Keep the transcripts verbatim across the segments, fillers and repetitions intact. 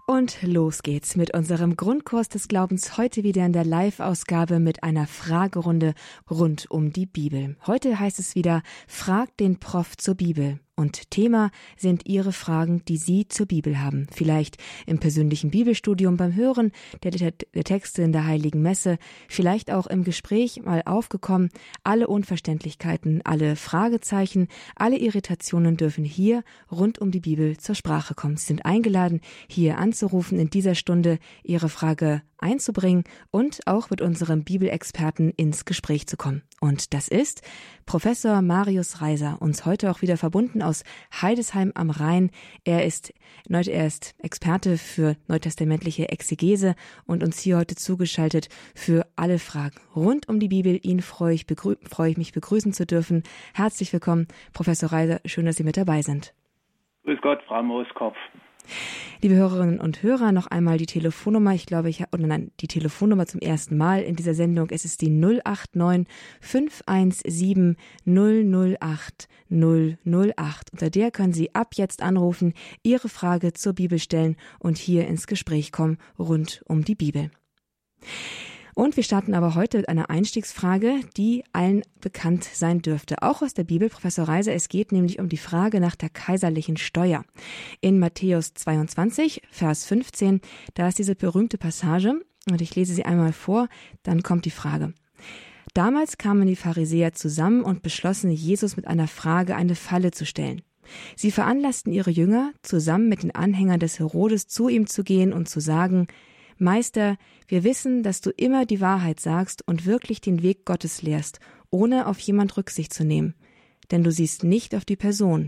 Und los geht's mit unserem Grundkurs des Glaubens, heute wieder in der Live-Ausgabe mit einer Fragerunde rund um die Bibel. Heute heißt es wieder, fragt den Prof zur Bibel. Und Thema sind Ihre Fragen, die Sie zur Bibel haben. Vielleicht im persönlichen Bibelstudium beim Hören der, der, der Texte in der Heiligen Messe, vielleicht auch im Gespräch mal aufgekommen. Alle Unverständlichkeiten, alle Fragezeichen, alle Irritationen dürfen hier rund um die Bibel zur Sprache kommen. Sie sind eingeladen, hier anzurufen, in dieser Stunde Ihre Frage einzubringen und auch mit unserem Bibelexperten ins Gespräch zu kommen. Und das ist Professor Marius Reiser, uns heute auch wieder verbunden aus Heidesheim am Rhein. Er ist, er ist Experte für neutestamentliche Exegese und uns hier heute zugeschaltet für alle Fragen rund um die Bibel. Ihn freue ich, begrü- freue ich mich begrüßen zu dürfen. Herzlich willkommen, Professor Reiser. Schön, dass Sie mit dabei sind. Grüß Gott, Frau Mooskopf. Liebe Hörerinnen und Hörer, noch einmal die Telefonnummer. Ich glaube, ich habe, oder nein, die Telefonnummer zum ersten Mal in dieser Sendung. Es ist die null acht neun fünf eins sieben null null acht null null acht. Unter der können Sie ab jetzt anrufen, Ihre Frage zur Bibel stellen und hier ins Gespräch kommen rund um die Bibel. Und wir starten aber heute mit einer Einstiegsfrage, die allen bekannt sein dürfte. Auch aus der Bibel, Professor Reiser. Es geht nämlich um die Frage nach der kaiserlichen Steuer. In Matthäus zweiundzwanzig, Vers fünfzehn, da ist diese berühmte Passage und ich lese sie einmal vor, dann kommt die Frage. Damals kamen die Pharisäer zusammen und beschlossen, Jesus mit einer Frage eine Falle zu stellen. Sie veranlassten ihre Jünger, zusammen mit den Anhängern des Herodes zu ihm zu gehen und zu sagen: Meister, wir wissen, dass du immer die Wahrheit sagst und wirklich den Weg Gottes lehrst, ohne auf jemand Rücksicht zu nehmen, denn du siehst nicht auf die Person.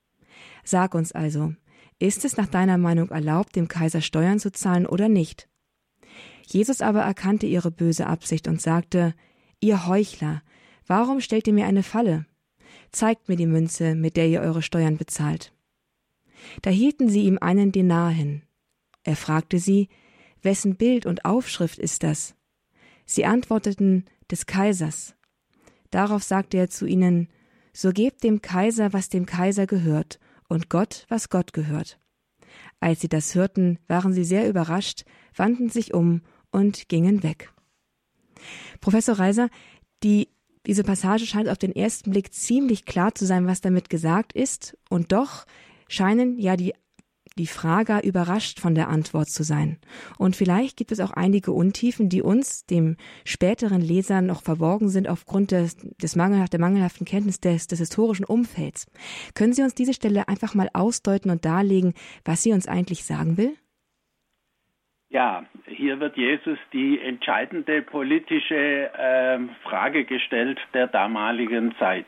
Sag uns also, ist es nach deiner Meinung erlaubt, dem Kaiser Steuern zu zahlen oder nicht? Jesus aber erkannte ihre böse Absicht und sagte: Ihr Heuchler, warum stellt ihr mir eine Falle? Zeigt mir die Münze, mit der ihr eure Steuern bezahlt. Da hielten sie ihm einen Denar hin. Er fragte sie: Wessen Bild und Aufschrift ist das? Sie antworteten: des Kaisers. Darauf sagte er zu ihnen: So gebt dem Kaiser, was dem Kaiser gehört, und Gott, was Gott gehört. Als sie das hörten, waren sie sehr überrascht, wandten sich um und gingen weg. Professor Reiser, die, diese Passage scheint auf den ersten Blick ziemlich klar zu sein, was damit gesagt ist, und doch scheinen ja die die Frager überrascht von der Antwort zu sein. Und vielleicht gibt es auch einige Untiefen, die uns, dem späteren Leser, noch verborgen sind aufgrund des, des mangelhaft, der mangelhaften Kenntnis des, des historischen Umfelds. Können Sie uns diese Stelle einfach mal ausdeuten und darlegen, was sie uns eigentlich sagen will? Ja, hier wird Jesus die entscheidende politische äh, Frage gestellt der damaligen Zeit.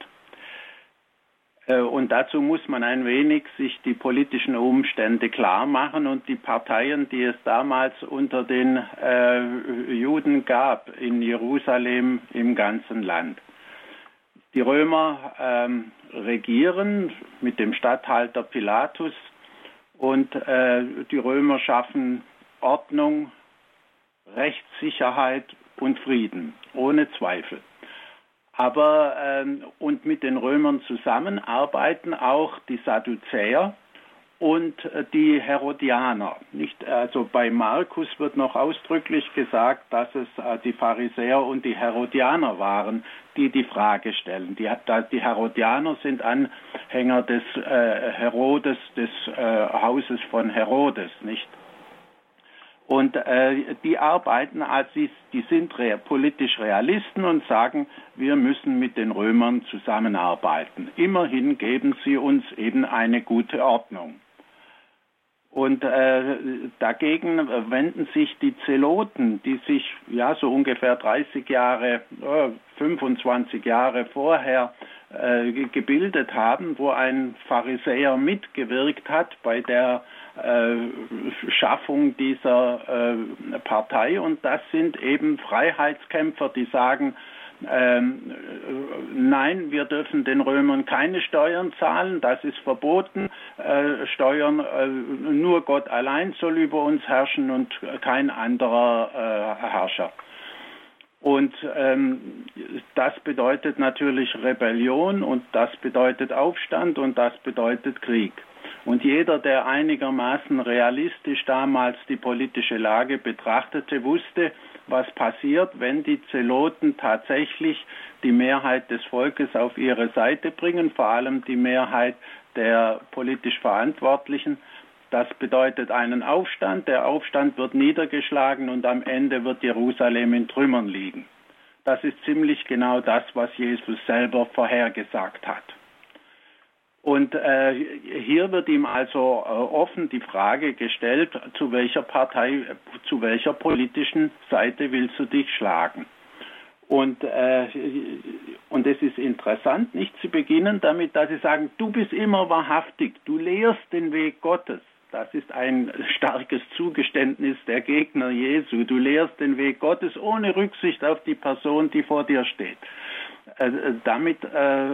Und dazu muss man ein wenig sich die politischen Umstände klar machen und die Parteien, die es damals unter den äh, Juden gab in Jerusalem, im ganzen Land. Die Römer ähm, regieren mit dem Statthalter Pilatus und äh, die Römer schaffen Ordnung, Rechtssicherheit und Frieden, ohne Zweifel. Aber ähm, und mit den Römern zusammen arbeiten auch die Sadduzäer und äh, die Herodianer. Nicht, also bei Markus wird noch ausdrücklich gesagt, dass es äh, die Pharisäer und die Herodianer waren, die die Frage stellen. Die, die Herodianer sind Anhänger des äh, Herodes, des äh, Hauses von Herodes, nicht? Und äh, die arbeiten, als sie, die sind rea- politisch Realisten und sagen, wir müssen mit den Römern zusammenarbeiten. Immerhin geben sie uns eben eine gute Ordnung. Und äh, dagegen wenden sich die Zeloten, die sich ja so ungefähr dreißig Jahre, äh, fünfundzwanzig Jahre vorher äh, gebildet haben, wo ein Pharisäer mitgewirkt hat bei der äh, Schaffung dieser äh, Partei. Und das sind eben Freiheitskämpfer, die sagen, Ähm, nein, wir dürfen den Römern keine Steuern zahlen, das ist verboten. Äh, Steuern, äh, nur Gott allein soll über uns herrschen und kein anderer äh, Herrscher. Und ähm, das bedeutet natürlich Rebellion und das bedeutet Aufstand und das bedeutet Krieg. Und jeder, der einigermaßen realistisch damals die politische Lage betrachtete, wusste, was passiert, wenn die Zeloten tatsächlich die Mehrheit des Volkes auf ihre Seite bringen, vor allem die Mehrheit der politisch Verantwortlichen. Das bedeutet einen Aufstand. Der Aufstand wird niedergeschlagen und am Ende wird Jerusalem in Trümmern liegen. Das ist ziemlich genau das, was Jesus selber vorhergesagt hat. Und äh, hier wird ihm also äh, offen die Frage gestellt, zu welcher Partei, zu welcher politischen Seite willst du dich schlagen? Und, äh, und es ist interessant, nicht zu beginnen damit, dass sie sagen, du bist immer wahrhaftig, du lehrst den Weg Gottes. Das ist ein starkes Zugeständnis der Gegner Jesu. Du lehrst den Weg Gottes ohne Rücksicht auf die Person, die vor dir steht. Äh, damit äh,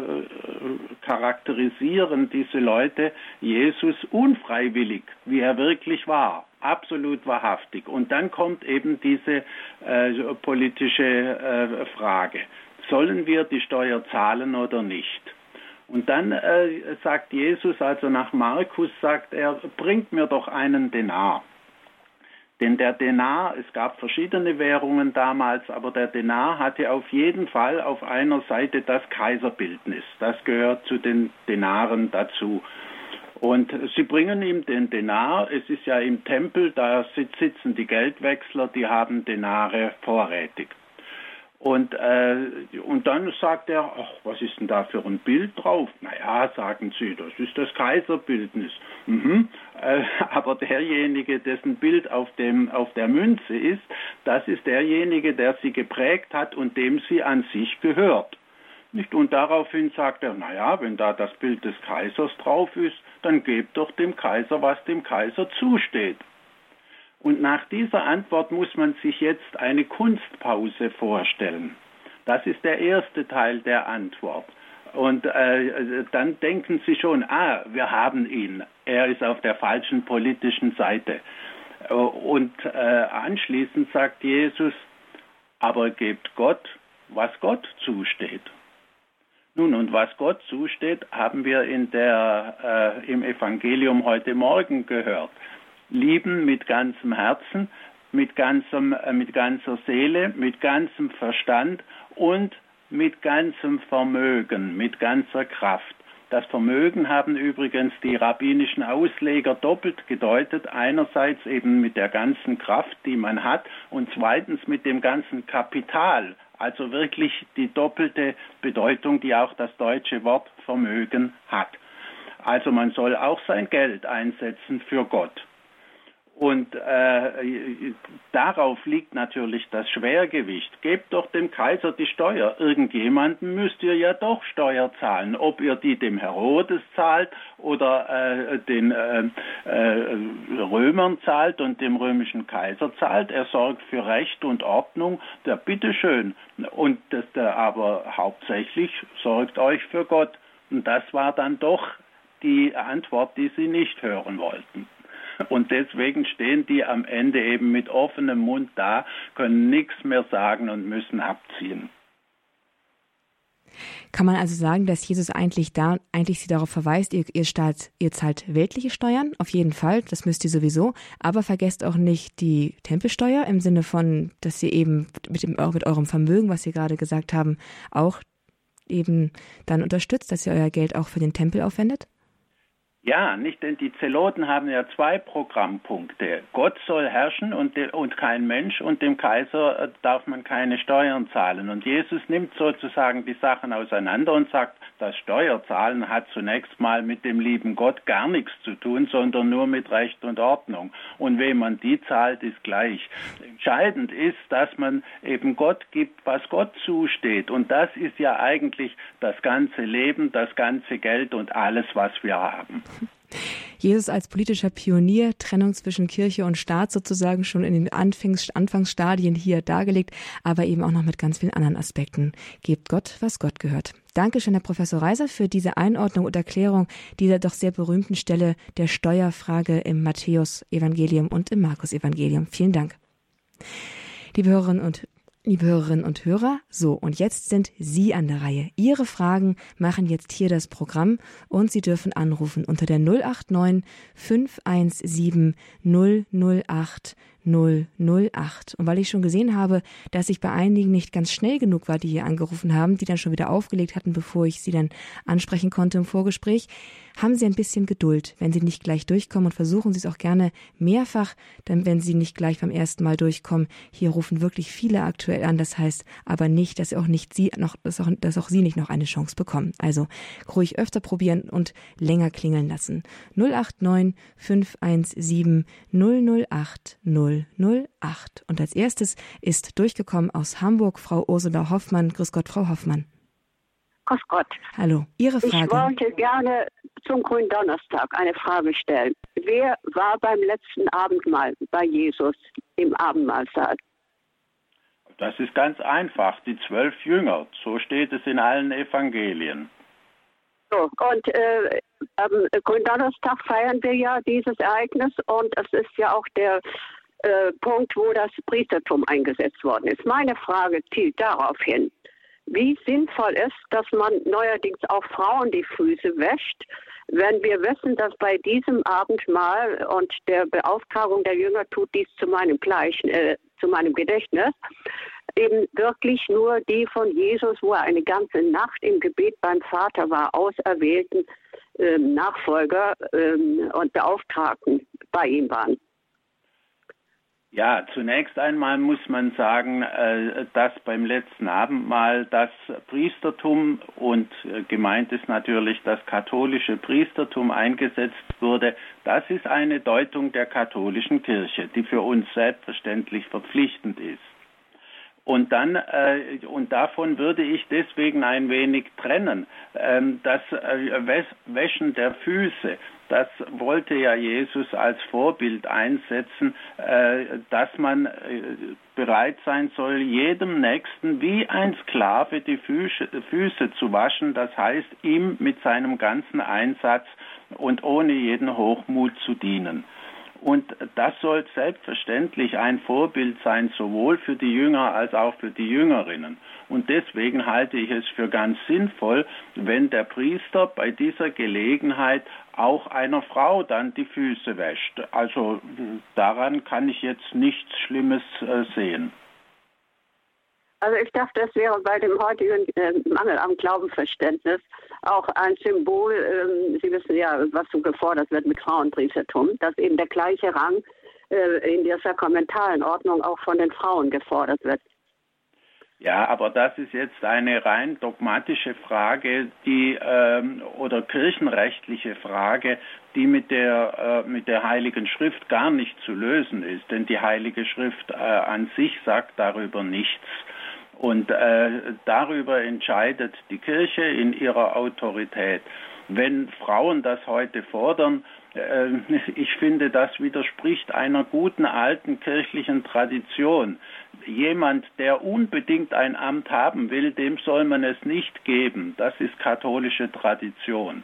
charakterisieren diese Leute Jesus unfreiwillig, wie er wirklich war, absolut wahrhaftig. Und dann kommt eben diese äh, politische äh, Frage, sollen wir die Steuer zahlen oder nicht? Und dann äh, sagt Jesus, also nach Markus, sagt er, bringt mir doch einen Denar. Denn der Denar, es gab verschiedene Währungen damals, aber der Denar hatte auf jeden Fall auf einer Seite das Kaiserbildnis. Das gehört zu den Denaren dazu. Und sie bringen ihm den Denar. Es ist ja im Tempel, da sitzen die Geldwechsler, die haben Denare vorrätig. Und, äh, und dann sagt er, ach, was ist denn da für ein Bild drauf? Naja, sagen sie, das ist das Kaiserbildnis. Mhm. Äh, aber derjenige, dessen Bild auf, dem, auf der Münze ist, das ist derjenige, der sie geprägt hat und dem sie an sich gehört. Nicht? Und daraufhin sagt er, naja, wenn da das Bild des Kaisers drauf ist, dann gebt doch dem Kaiser, was dem Kaiser zusteht. Und nach dieser Antwort muss man sich jetzt eine Kunstpause vorstellen. Das ist der erste Teil der Antwort. Und äh, dann denken Sie schon, ah, wir haben ihn. Er ist auf der falschen politischen Seite. Und äh, anschließend sagt Jesus, aber gebt Gott, was Gott zusteht. Nun, und was Gott zusteht, haben wir in der, äh, im Evangelium heute Morgen gehört. Lieben mit ganzem Herzen, mit, ganzem, äh, mit ganzer Seele, mit ganzem Verstand und mit ganzem Vermögen, mit ganzer Kraft. Das Vermögen haben übrigens die rabbinischen Ausleger doppelt gedeutet. Einerseits eben mit der ganzen Kraft, die man hat, und zweitens mit dem ganzen Kapital. Also wirklich die doppelte Bedeutung, die auch das deutsche Wort Vermögen hat. Also man soll auch sein Geld einsetzen für Gott. Und äh, darauf liegt natürlich das Schwergewicht. Gebt doch dem Kaiser die Steuer. Irgendjemandem müsst ihr ja doch Steuer zahlen. Ob ihr die dem Herodes zahlt oder äh, den äh, äh, Römern zahlt und dem römischen Kaiser zahlt. Er sorgt für Recht und Ordnung. Der bitteschön. Und das, der aber hauptsächlich sorgt euch für Gott. Und das war dann doch die Antwort, die sie nicht hören wollten. Und deswegen stehen die am Ende eben mit offenem Mund da, können nichts mehr sagen und müssen abziehen. Kann man also sagen, dass Jesus eigentlich da eigentlich sie darauf verweist, ihr, ihr, Staat, ihr zahlt weltliche Steuern, auf jeden Fall, das müsst ihr sowieso, aber vergesst auch nicht die Tempelsteuer im Sinne von, dass ihr eben mit, dem, auch mit eurem Vermögen, was Sie gerade gesagt haben, auch eben dann unterstützt, dass ihr euer Geld auch für den Tempel aufwendet? Ja, nicht, denn die Zeloten haben ja zwei Programmpunkte. Gott soll herrschen und, de, und kein Mensch, und dem Kaiser äh, darf man keine Steuern zahlen. Und Jesus nimmt sozusagen die Sachen auseinander und sagt, das Steuerzahlen hat zunächst mal mit dem lieben Gott gar nichts zu tun, sondern nur mit Recht und Ordnung. Und wem man die zahlt, ist gleich. Entscheidend ist, dass man eben Gott gibt, was Gott zusteht. Und das ist ja eigentlich das ganze Leben, das ganze Geld und alles, was wir haben. Jesus als politischer Pionier, Trennung zwischen Kirche und Staat sozusagen schon in den Anfangs, Anfangsstadien hier dargelegt, aber eben auch noch mit ganz vielen anderen Aspekten. Gebt Gott, was Gott gehört. Dankeschön, Herr Professor Reiser, für diese Einordnung und Erklärung dieser doch sehr berühmten Stelle der Steuerfrage im Matthäus-Evangelium und im Markus-Evangelium. Vielen Dank. Liebe Hörerinnen und Liebe Hörerinnen und Hörer, so, und jetzt sind Sie an der Reihe. Ihre Fragen machen jetzt hier das Programm und Sie dürfen anrufen unter der null acht neun fünf eins sieben null null acht null null acht. Und weil ich schon gesehen habe, dass ich bei einigen nicht ganz schnell genug war, die hier angerufen haben, die dann schon wieder aufgelegt hatten, bevor ich sie dann ansprechen konnte im Vorgespräch, haben Sie ein bisschen Geduld, wenn Sie nicht gleich durchkommen, und versuchen Sie es auch gerne mehrfach, denn wenn Sie nicht gleich beim ersten Mal durchkommen, hier rufen wirklich viele aktuell an, das heißt aber nicht, dass auch nicht Sie noch, dass auch, dass auch Sie nicht noch eine Chance bekommen. Also ruhig öfter probieren und länger klingeln lassen. null acht neun fünf eins sieben null null acht null null acht. Und als erstes ist durchgekommen aus Hamburg Frau Ursula Hoffmann. Grüß Gott, Frau Hoffmann. Grüß Gott. Hallo, Ihre Frage. Ich wollte gerne zum Gründonnerstag eine Frage stellen. Wer war beim letzten Abendmahl bei Jesus im Abendmahlsaal? Das ist ganz einfach, die zwölf Jünger. So steht es in allen Evangelien. So, und äh, am Gründonnerstag feiern wir ja dieses Ereignis, und es ist ja auch der äh, Punkt, wo das Priestertum eingesetzt worden ist. Meine Frage zielt darauf hin, wie sinnvoll ist, dass man neuerdings auch Frauen die Füße wäscht, wenn wir wissen, dass bei diesem Abendmahl und der Beauftragung der Jünger, tut dies zu meinem Gleichen, äh, zu meinem Gedächtnis, eben wirklich nur die von Jesus, wo er eine ganze Nacht im Gebet beim Vater war, auserwählten äh, Nachfolger äh, und Beauftragten bei ihm waren. Ja, zunächst einmal muss man sagen, dass beim letzten Abendmahl das Priestertum, und gemeint ist natürlich das katholische Priestertum, eingesetzt wurde. Das ist eine Deutung der katholischen Kirche, die für uns selbstverständlich verpflichtend ist. Und dann, äh, und davon würde ich deswegen ein wenig trennen. Ähm, das äh, Wäschen der Füße, das wollte ja Jesus als Vorbild einsetzen, äh, dass man äh, bereit sein soll, jedem Nächsten wie ein Sklave die Füße, Füße zu waschen. Das heißt, ihm mit seinem ganzen Einsatz und ohne jeden Hochmut zu dienen. Und das soll selbstverständlich ein Vorbild sein, sowohl für die Jünger als auch für die Jüngerinnen. Und deswegen halte ich es für ganz sinnvoll, wenn der Priester bei dieser Gelegenheit auch einer Frau dann die Füße wäscht. Also daran kann ich jetzt nichts Schlimmes äh, sehen. Also ich dachte, das wäre bei dem heutigen äh, Mangel am Glaubenverständnis auch ein Symbol. Ähm, Sie wissen ja, was so gefordert wird mit Frauenpriestertum, dass eben der gleiche Rang äh, in der sakramentalen Ordnung auch von den Frauen gefordert wird. Ja, aber das ist jetzt eine rein dogmatische Frage, die ähm, oder kirchenrechtliche Frage, die mit der äh, mit der Heiligen Schrift gar nicht zu lösen ist, denn die Heilige Schrift äh, an sich sagt darüber nichts. Und äh, darüber entscheidet die Kirche in ihrer Autorität. Wenn Frauen das heute fordern, äh, ich finde, das widerspricht einer guten alten kirchlichen Tradition. Jemand, der unbedingt ein Amt haben will, dem soll man es nicht geben. Das ist katholische Tradition.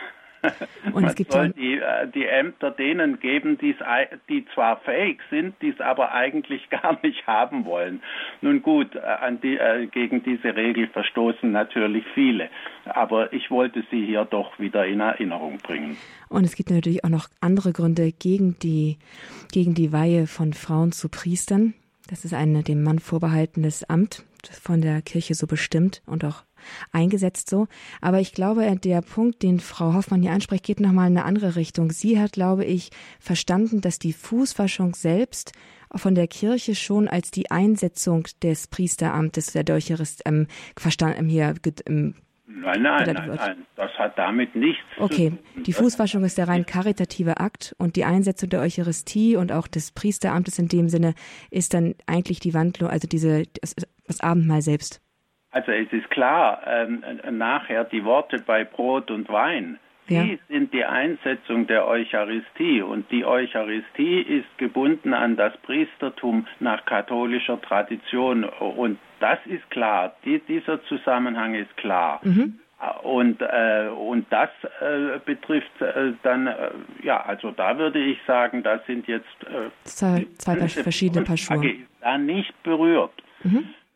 Und es gibt man soll die, die Ämter denen geben, die's, die zwar fähig sind, die es aber eigentlich gar nicht haben wollen. Nun gut, an die, gegen diese Regel verstoßen natürlich viele, aber ich wollte sie hier doch wieder in Erinnerung bringen. Und es gibt natürlich auch noch andere Gründe gegen die, gegen die Weihe von Frauen zu Priestern. Das ist ein dem Mann vorbehaltenes Amt, von der Kirche so bestimmt und auch eingesetzt so. Aber ich glaube, der Punkt, den Frau Hoffmann hier anspricht, geht nochmal in eine andere Richtung. Sie hat, glaube ich, verstanden, dass die Fußwaschung selbst von der Kirche schon als die Einsetzung des Priesteramtes, der Eucharist, ähm, verstanden, hier, ähm, Nein, nein, nein, nein, das hat damit nichts okay. zu tun. Okay, die Fußwaschung ist der rein karitative Akt und die Einsetzung der Eucharistie und auch des Priesteramtes in dem Sinne ist dann eigentlich die Wandlung, also diese das, das Abendmahl selbst. Also es ist klar, ähm, nachher die Worte bei Brot und Wein, die ja. sind die Einsetzung der Eucharistie und die Eucharistie ist gebunden an das Priestertum nach katholischer Tradition und das ist klar, die, dieser Zusammenhang ist klar. Mhm. Und, äh, und das äh, betrifft äh, dann, äh, ja, also da würde ich sagen, das sind jetzt äh, zwei, zwei verschiedene Paar Schuhe. Da nicht berührt. Mhm.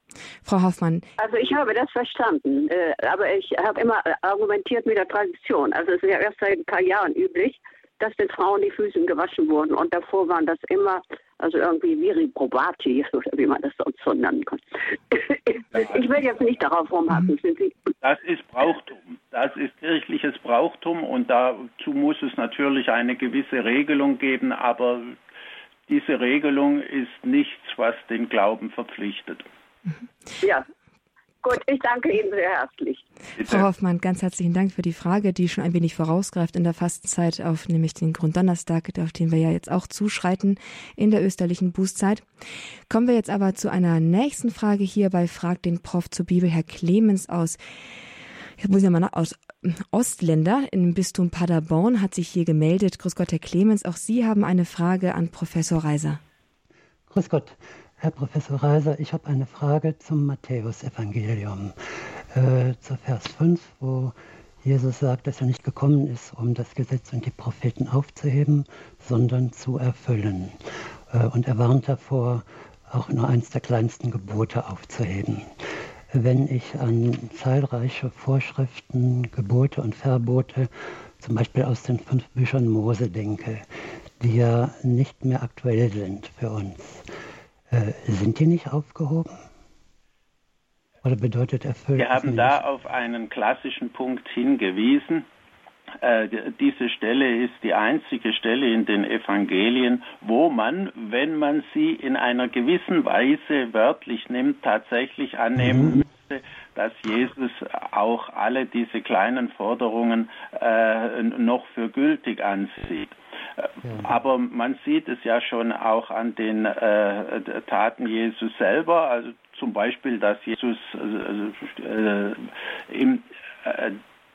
Frau Hoffmann. Also ich habe das verstanden, äh, aber ich habe immer argumentiert mit der Tradition. Also es ist ja erst seit ein paar Jahren üblich, dass den Frauen die Füße gewaschen wurden. Und davor waren das immer, also irgendwie viri probati, oder wie man das sonst so nennen kann. Ich will jetzt nicht darauf rumhacken. Sind Sie? Das ist Brauchtum. Das ist kirchliches Brauchtum und dazu muss es natürlich eine gewisse Regelung geben, aber diese Regelung ist nichts, was den Glauben verpflichtet. Ja, gut, ich danke Ihnen sehr herzlich. Bitte. Frau Hoffmann, ganz herzlichen Dank für die Frage, die schon ein wenig vorausgreift in der Fastenzeit auf nämlich den Gründonnerstag, auf den wir ja jetzt auch zuschreiten in der österlichen Bußzeit. Kommen wir jetzt aber zu einer nächsten Frage hier bei Frag den Prof zur Bibel. Herr Clemens aus, jetzt muss ich mal nach, aus Ostländer im Bistum Paderborn hat sich hier gemeldet. Grüß Gott, Herr Clemens, auch Sie haben eine Frage an Professor Reiser. Grüß Gott. Herr Professor Reiser, ich habe eine Frage zum Matthäusevangelium, äh, zu Vers fünf, wo Jesus sagt, dass er nicht gekommen ist, um das Gesetz und die Propheten aufzuheben, sondern zu erfüllen. Äh, und er warnt davor, auch nur eins der kleinsten Gebote aufzuheben. Wenn ich an zahlreiche Vorschriften, Gebote und Verbote, zum Beispiel aus den fünf Büchern Mose denke, die ja nicht mehr aktuell sind für uns, Äh, sind die nicht aufgehoben? Oder bedeutet erfüllt? Wir haben da auf einen klassischen Punkt hingewiesen. Äh, diese Stelle ist die einzige Stelle in den Evangelien, wo man, wenn man sie in einer gewissen Weise wörtlich nimmt, tatsächlich annehmen mhm. müsste, dass Jesus auch alle diese kleinen Forderungen äh, noch für gültig ansieht. Aber man sieht es ja schon auch an den äh, Taten Jesus selber, also zum Beispiel, dass Jesus äh, im, äh,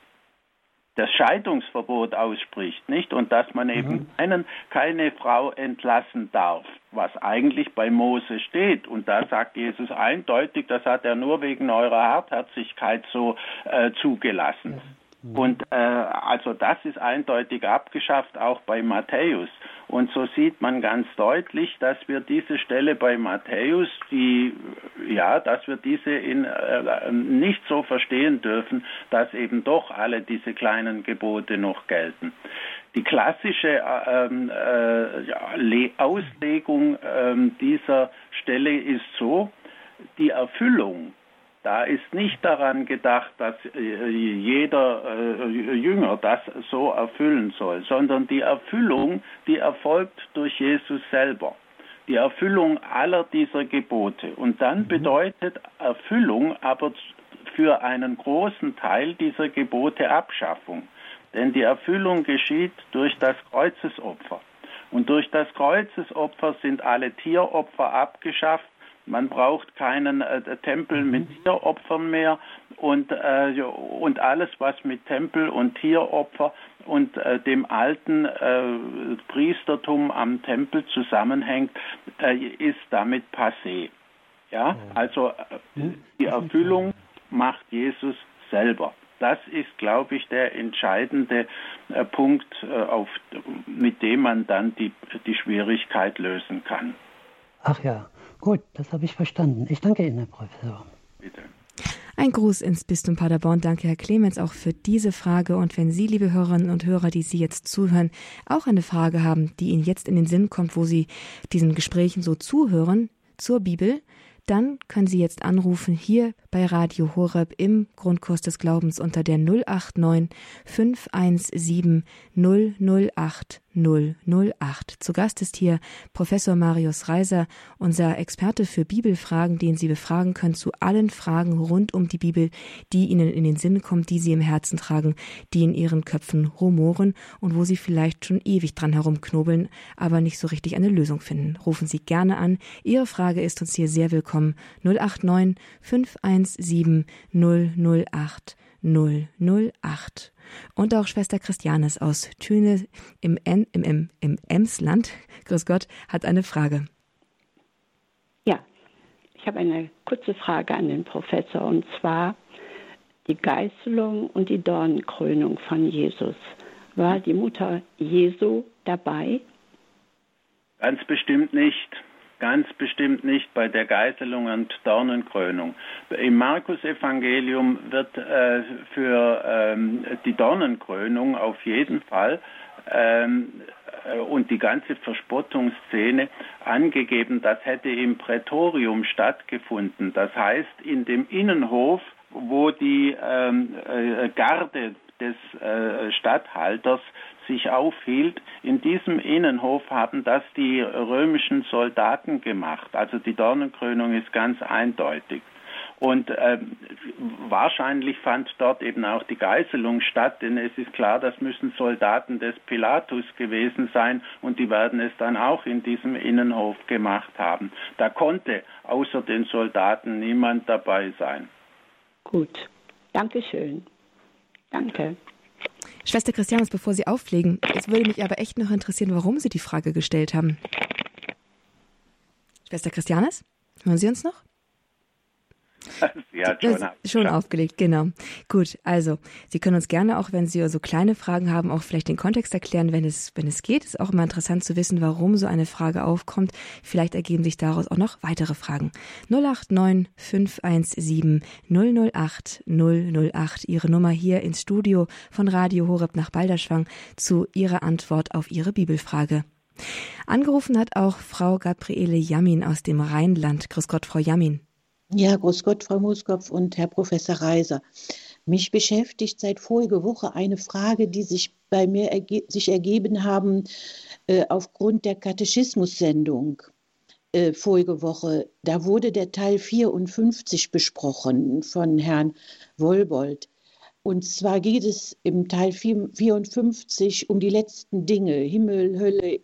das Scheidungsverbot ausspricht, nicht? Und dass man eben keinen, keine Frau entlassen darf, was eigentlich bei Mose steht. Und da sagt Jesus eindeutig, das hat er nur wegen eurer Hartherzigkeit so äh, zugelassen. Und äh, also das ist eindeutig abgeschafft, auch bei Matthäus. Und so sieht man ganz deutlich, dass wir diese Stelle bei Matthäus, die ja, dass wir diese in, äh, nicht so verstehen dürfen, dass eben doch alle diese kleinen Gebote noch gelten. Die klassische ähm, äh, ja, Auslegung ähm, dieser Stelle ist so: Die Erfüllung. Da ist nicht daran gedacht, dass jeder Jünger das so erfüllen soll, sondern die Erfüllung, die erfolgt durch Jesus selber. Die Erfüllung aller dieser Gebote. Und dann bedeutet Erfüllung aber für einen großen Teil dieser Gebote Abschaffung. Denn die Erfüllung geschieht durch das Kreuzesopfer. Und durch das Kreuzesopfer sind alle Tieropfer abgeschafft. Man braucht keinen äh, Tempel mit Tieropfern mehr und, äh, und alles, was mit Tempel und Tieropfer und äh, dem alten äh, Priestertum am Tempel zusammenhängt, äh, ist damit passé. Ja, also äh, die Erfüllung macht Jesus selber. Das ist, glaube ich, der entscheidende äh, Punkt, äh, auf, mit dem man dann die, die Schwierigkeit lösen kann. Ach ja. Gut, das habe ich verstanden. Ich danke Ihnen, Herr Professor. Bitte. Ein Gruß ins Bistum Paderborn. Danke, Herr Clemens, auch für diese Frage. Und wenn Sie, liebe Hörerinnen und Hörer, die Sie jetzt zuhören, auch eine Frage haben, die Ihnen jetzt in den Sinn kommt, wo Sie diesen Gesprächen so zuhören zur Bibel, dann können Sie jetzt anrufen hier bei Radio Horeb im Grundkurs des Glaubens unter der null acht neun fünf eins sieben null null acht null null acht. Zu Gast ist hier Professor Marius Reiser, unser Experte für Bibelfragen, den Sie befragen können zu allen Fragen rund um die Bibel, die Ihnen in den Sinn kommen, die Sie im Herzen tragen, die in Ihren Köpfen rumoren und wo Sie vielleicht schon ewig dran herumknobeln, aber nicht so richtig eine Lösung finden. Rufen Sie gerne an. Ihre Frage ist uns hier sehr willkommen. null acht neun fünf eins sieben null null acht null null acht. Und auch Schwester Christianes aus Thüne im, en, im, im, im Emsland, grüß Gott, hat eine Frage. Ja, ich habe eine kurze Frage an den Professor, und zwar die Geißelung und die Dornenkrönung von Jesus. War die Mutter Jesu dabei? Ganz bestimmt nicht. ganz bestimmt nicht bei der Geißelung und Dornenkrönung. Im Markus-Evangelium wird äh, für ähm, die Dornenkrönung auf jeden Fall ähm, und die ganze Verspottungsszene angegeben, das hätte im Prätorium stattgefunden. Das heißt, in dem Innenhof, wo die ähm, äh, Garde des äh, Statthalters sich aufhielt, in diesem Innenhof haben das die römischen Soldaten gemacht. Also die Dornenkrönung ist ganz eindeutig. Und äh, wahrscheinlich fand dort eben auch die Geißelung statt, denn es ist klar, das müssen Soldaten des Pilatus gewesen sein und die werden es dann auch in diesem Innenhof gemacht haben. Da konnte außer den Soldaten niemand dabei sein. Gut, Dankeschön. Danke. Schwester Christianis, bevor Sie auflegen, es würde mich aber echt noch interessieren, warum Sie die Frage gestellt haben. Schwester Christianis, hören Sie uns noch? Sie hat schon, das, schon aufgelegt, genau. Gut, also Sie können uns gerne, auch wenn Sie so kleine Fragen haben, auch vielleicht den Kontext erklären, wenn es, wenn es geht. Ist auch immer interessant zu wissen, warum so eine Frage aufkommt. Vielleicht ergeben sich daraus auch noch weitere Fragen. null acht neun fünf eins sieben null null acht null null acht, Ihre Nummer hier ins Studio von Radio Horeb nach Balderschwang zu Ihrer Antwort auf Ihre Bibelfrage. Angerufen hat auch Frau Gabriele Jamin aus dem Rheinland. Grüß Gott, Frau Jamin. Ja, grüß Gott, Frau Muskopf und Herr Professor Reiser. Mich beschäftigt seit voriger Woche eine Frage, die sich bei mir erge- sich ergeben haben äh, aufgrund der Katechismus-Sendung äh, vorige Woche. Da wurde der Teil vierundfünfzig besprochen von Herrn Wollbold. Und zwar geht es im Teil vierundfünfzig um die letzten Dinge, Himmel, Hölle,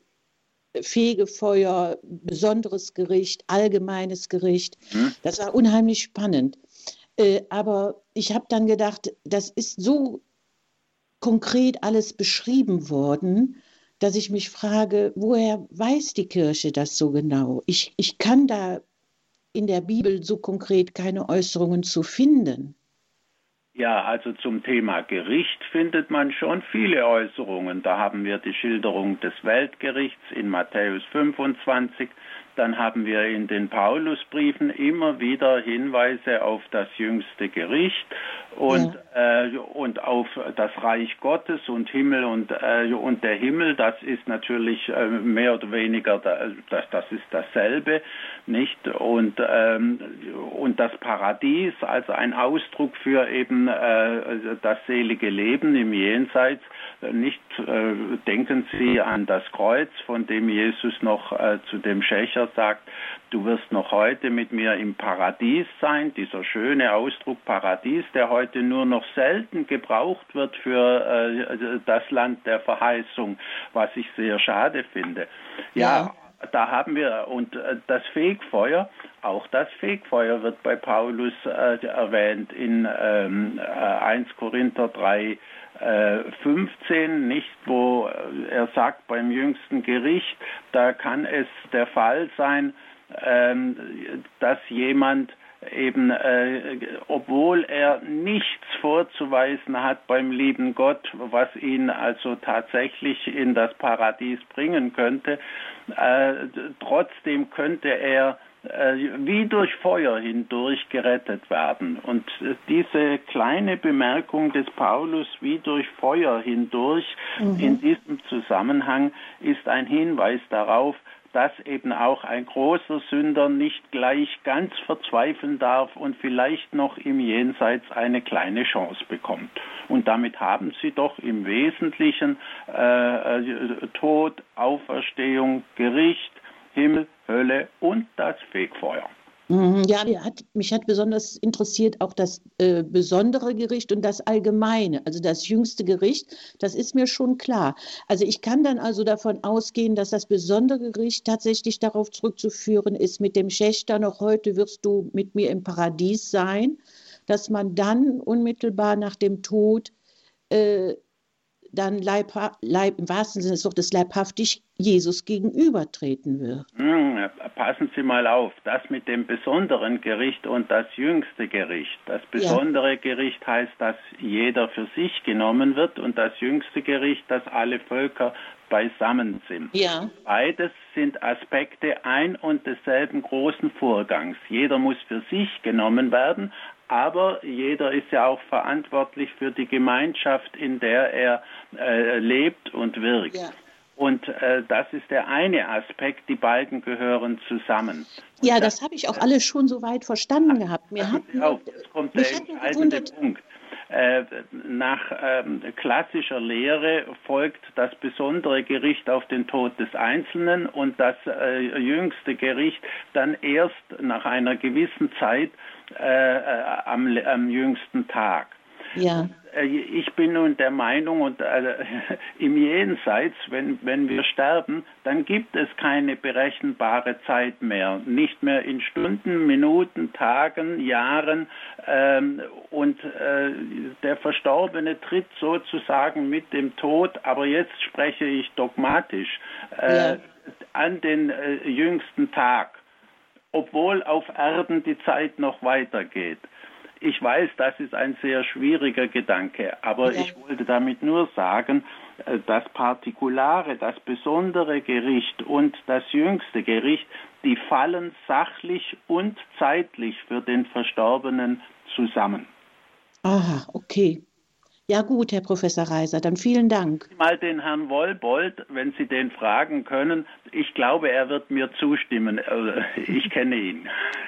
Fegefeuer, besonderes Gericht, allgemeines Gericht. Das war unheimlich spannend. Äh, aber ich habe dann gedacht, das ist so konkret alles beschrieben worden, dass ich mich frage, woher weiß die Kirche das so genau? Ich, ich kann da in der Bibel so konkret keine Äußerungen zu finden. Ja, also zum Thema Gericht findet man schon viele Äußerungen. Da haben wir die Schilderung des Weltgerichts in Matthäus fünfundzwanzig. Dann haben wir in den Paulusbriefen immer wieder Hinweise auf das jüngste Gericht und, ja. äh, und auf das Reich Gottes und Himmel und, äh, und der Himmel. Das ist natürlich äh, mehr oder weniger, das, das ist dasselbe, nicht? Und, ähm, und das Paradies, also ein Ausdruck für eben äh, das selige Leben im Jenseits. Nicht äh, denken Sie an das Kreuz, von dem Jesus noch äh, zu dem Schächer sagt, du wirst noch heute mit mir im Paradies sein. Dieser schöne Ausdruck Paradies, der heute nur noch selten gebraucht wird für äh, das Land der Verheißung, was ich sehr schade finde. Ja, ja. Da haben wir, und äh, das Fegfeuer, auch das Fegfeuer wird bei Paulus äh, erwähnt in ähm, äh, erster Korinther drei, fünfzehn, nicht, wo er sagt, beim jüngsten Gericht, da kann es der Fall sein, ähm, dass jemand eben, äh, obwohl er nichts vorzuweisen hat beim lieben Gott, was ihn also tatsächlich in das Paradies bringen könnte, äh, trotzdem könnte er wie durch Feuer hindurch gerettet werden. Und diese kleine Bemerkung des Paulus, wie durch Feuer hindurch, mhm. in diesem Zusammenhang ist ein Hinweis darauf, dass eben auch ein großer Sünder nicht gleich ganz verzweifeln darf und vielleicht noch im Jenseits eine kleine Chance bekommt. Und damit haben Sie doch im Wesentlichen äh, Tod, Auferstehung, Gericht, Himmel, Hölle und das Fegfeuer. Ja, hat, mich hat besonders interessiert auch das äh, besondere Gericht und das allgemeine, also das jüngste Gericht, das ist mir schon klar. Also ich kann dann also davon ausgehen, dass das besondere Gericht tatsächlich darauf zurückzuführen ist, mit dem Schächter, noch heute wirst du mit mir im Paradies sein, dass man dann unmittelbar nach dem Tod äh, dann Leib, Leib, im wahrsten Sinne des Wortes leibhaftig Jesus gegenübertreten wird. Hm, passen Sie mal auf, das mit dem besonderen Gericht und das jüngste Gericht. Das besondere ja. Gericht heißt, dass jeder für sich genommen wird und das jüngste Gericht, dass alle Völker beisammen sind. Ja. Beides sind Aspekte ein und desselben großen Vorgangs. Jeder muss für sich genommen werden, aber jeder ist ja auch verantwortlich für die Gemeinschaft, in der er äh, lebt und wirkt. Ja. Und äh, das ist der eine Aspekt, die beiden gehören zusammen. Und ja, das, das habe ich auch alles schon so weit verstanden ja, gehabt. Mir hat mir, auch, das kommt der entscheidende Punkt. Äh, nach ähm, klassischer Lehre folgt das besondere Gericht auf den Tod des Einzelnen und das äh, jüngste Gericht dann erst nach einer gewissen Zeit äh, äh, am, am jüngsten Tag. Ja. Ich bin nun der Meinung, und äh, im Jenseits, wenn, wenn wir sterben, dann gibt es keine berechenbare Zeit mehr. Nicht mehr in Stunden, Minuten, Tagen, Jahren. Ähm, und äh, der Verstorbene tritt sozusagen mit dem Tod, aber jetzt spreche ich dogmatisch, äh, ja. an den äh, jüngsten Tag, obwohl auf Erden die Zeit noch weitergeht. Ich weiß, das ist ein sehr schwieriger Gedanke, aber ja. ich wollte damit nur sagen, das Partikulare, das besondere Gericht und das jüngste Gericht, die fallen sachlich und zeitlich für den Verstorbenen zusammen. Aha, okay. Ja gut, Herr Professor Reiser, dann vielen Dank. Mal den Herrn Wollbold, wenn Sie den fragen können. Ich glaube, er wird mir zustimmen. Ich kenne ihn.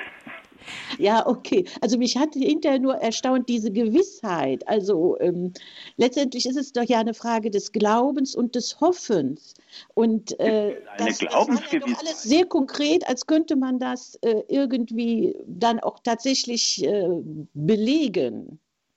Ja, okay. Also mich hat hinterher nur erstaunt diese Gewissheit. Also ähm, letztendlich ist es doch ja eine Frage des Glaubens und des Hoffens. Und äh, eine das, das war ja doch alles sehr konkret, als könnte man das äh, irgendwie dann auch tatsächlich äh, belegen.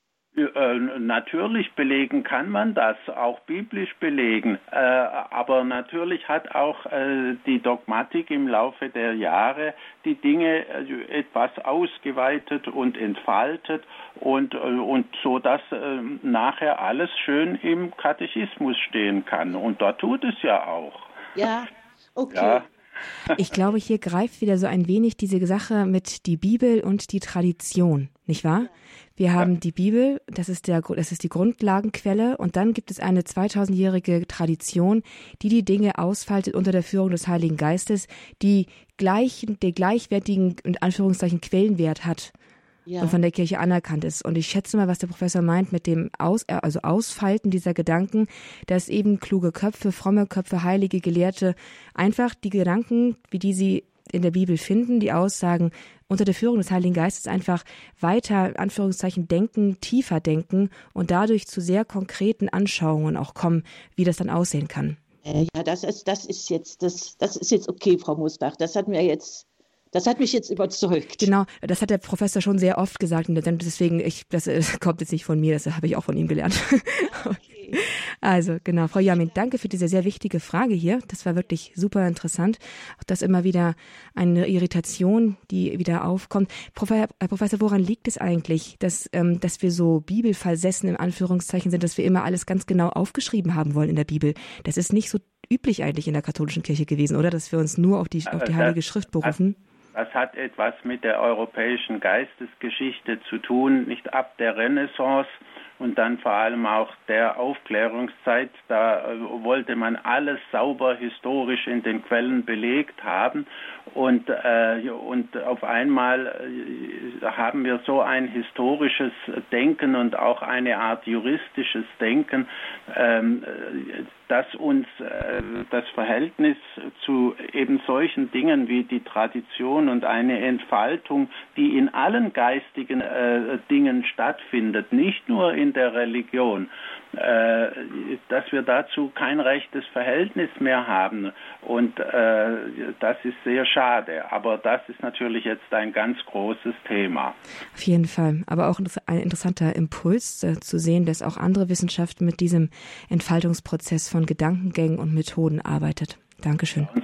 Natürlich belegen kann man das, auch biblisch belegen, äh, aber natürlich hat auch äh, die Dogmatik im Laufe der Jahre die Dinge äh, etwas ausgeweitet und entfaltet und, äh, und so, dass äh, nachher alles schön im Katechismus stehen kann und da tut es ja auch. Ja, okay. Ja. Ich glaube, hier greift wieder so ein wenig diese Sache mit die Bibel und die Tradition, nicht wahr? Wir haben ja. die Bibel, das ist der, das ist die Grundlagenquelle, und dann gibt es eine zweitausendjährige Tradition, die die Dinge ausfaltet unter der Führung des Heiligen Geistes, die gleich, den gleichwertigen, in Anführungszeichen, Quellenwert hat. Ja. Und von der Kirche anerkannt ist. Und ich schätze mal, was der Professor meint mit dem Aus, also Ausfalten dieser Gedanken, dass eben kluge Köpfe, fromme Köpfe, heilige Gelehrte einfach die Gedanken, wie die sie in der Bibel finden, die Aussagen unter der Führung des Heiligen Geistes einfach weiter, in Anführungszeichen, denken, tiefer denken und dadurch zu sehr konkreten Anschauungen auch kommen, wie das dann aussehen kann. Ja, das ist, das ist jetzt, das, das ist jetzt okay, Frau Mosbach. Das hat mir jetzt Das hat mich jetzt überzeugt. Genau, das hat der Professor schon sehr oft gesagt. Und deswegen, ich, das, das kommt jetzt nicht von mir, das habe ich auch von ihm gelernt. Okay. Also genau, Frau Jamin, danke für diese sehr wichtige Frage hier. Das war wirklich super interessant. Auch das immer wieder eine Irritation, die wieder aufkommt. Herr Professor, woran liegt es eigentlich, dass, ähm, dass wir so bibelversessen in Anführungszeichen sind, dass wir immer alles ganz genau aufgeschrieben haben wollen in der Bibel? Das ist nicht so üblich eigentlich in der katholischen Kirche gewesen, oder? Dass wir uns nur auf die, auf die Heilige Schrift berufen. Das hat etwas mit der europäischen Geistesgeschichte zu tun, nicht ab der Renaissance und dann vor allem auch der Aufklärungszeit. Da äh, wollte man alles sauber historisch in den Quellen belegt haben und, äh, und auf einmal äh, haben wir so ein historisches Denken und auch eine Art juristisches Denken, ähm, dass uns äh, das Verhältnis zu eben solchen Dingen wie die Tradition und eine Entfaltung, die in allen geistigen äh, Dingen stattfindet, nicht nur in der Religion, äh, dass wir dazu kein rechtes Verhältnis mehr haben. Und äh, das ist sehr schade. Aber das ist natürlich jetzt ein ganz großes Thema. Auf jeden Fall. Aber auch ein interessanter Impuls äh, zu sehen, dass auch andere Wissenschaften mit diesem Entfaltungsprozess von Gedankengängen und Methoden arbeitet. Dankeschön. Schauen Sie sich die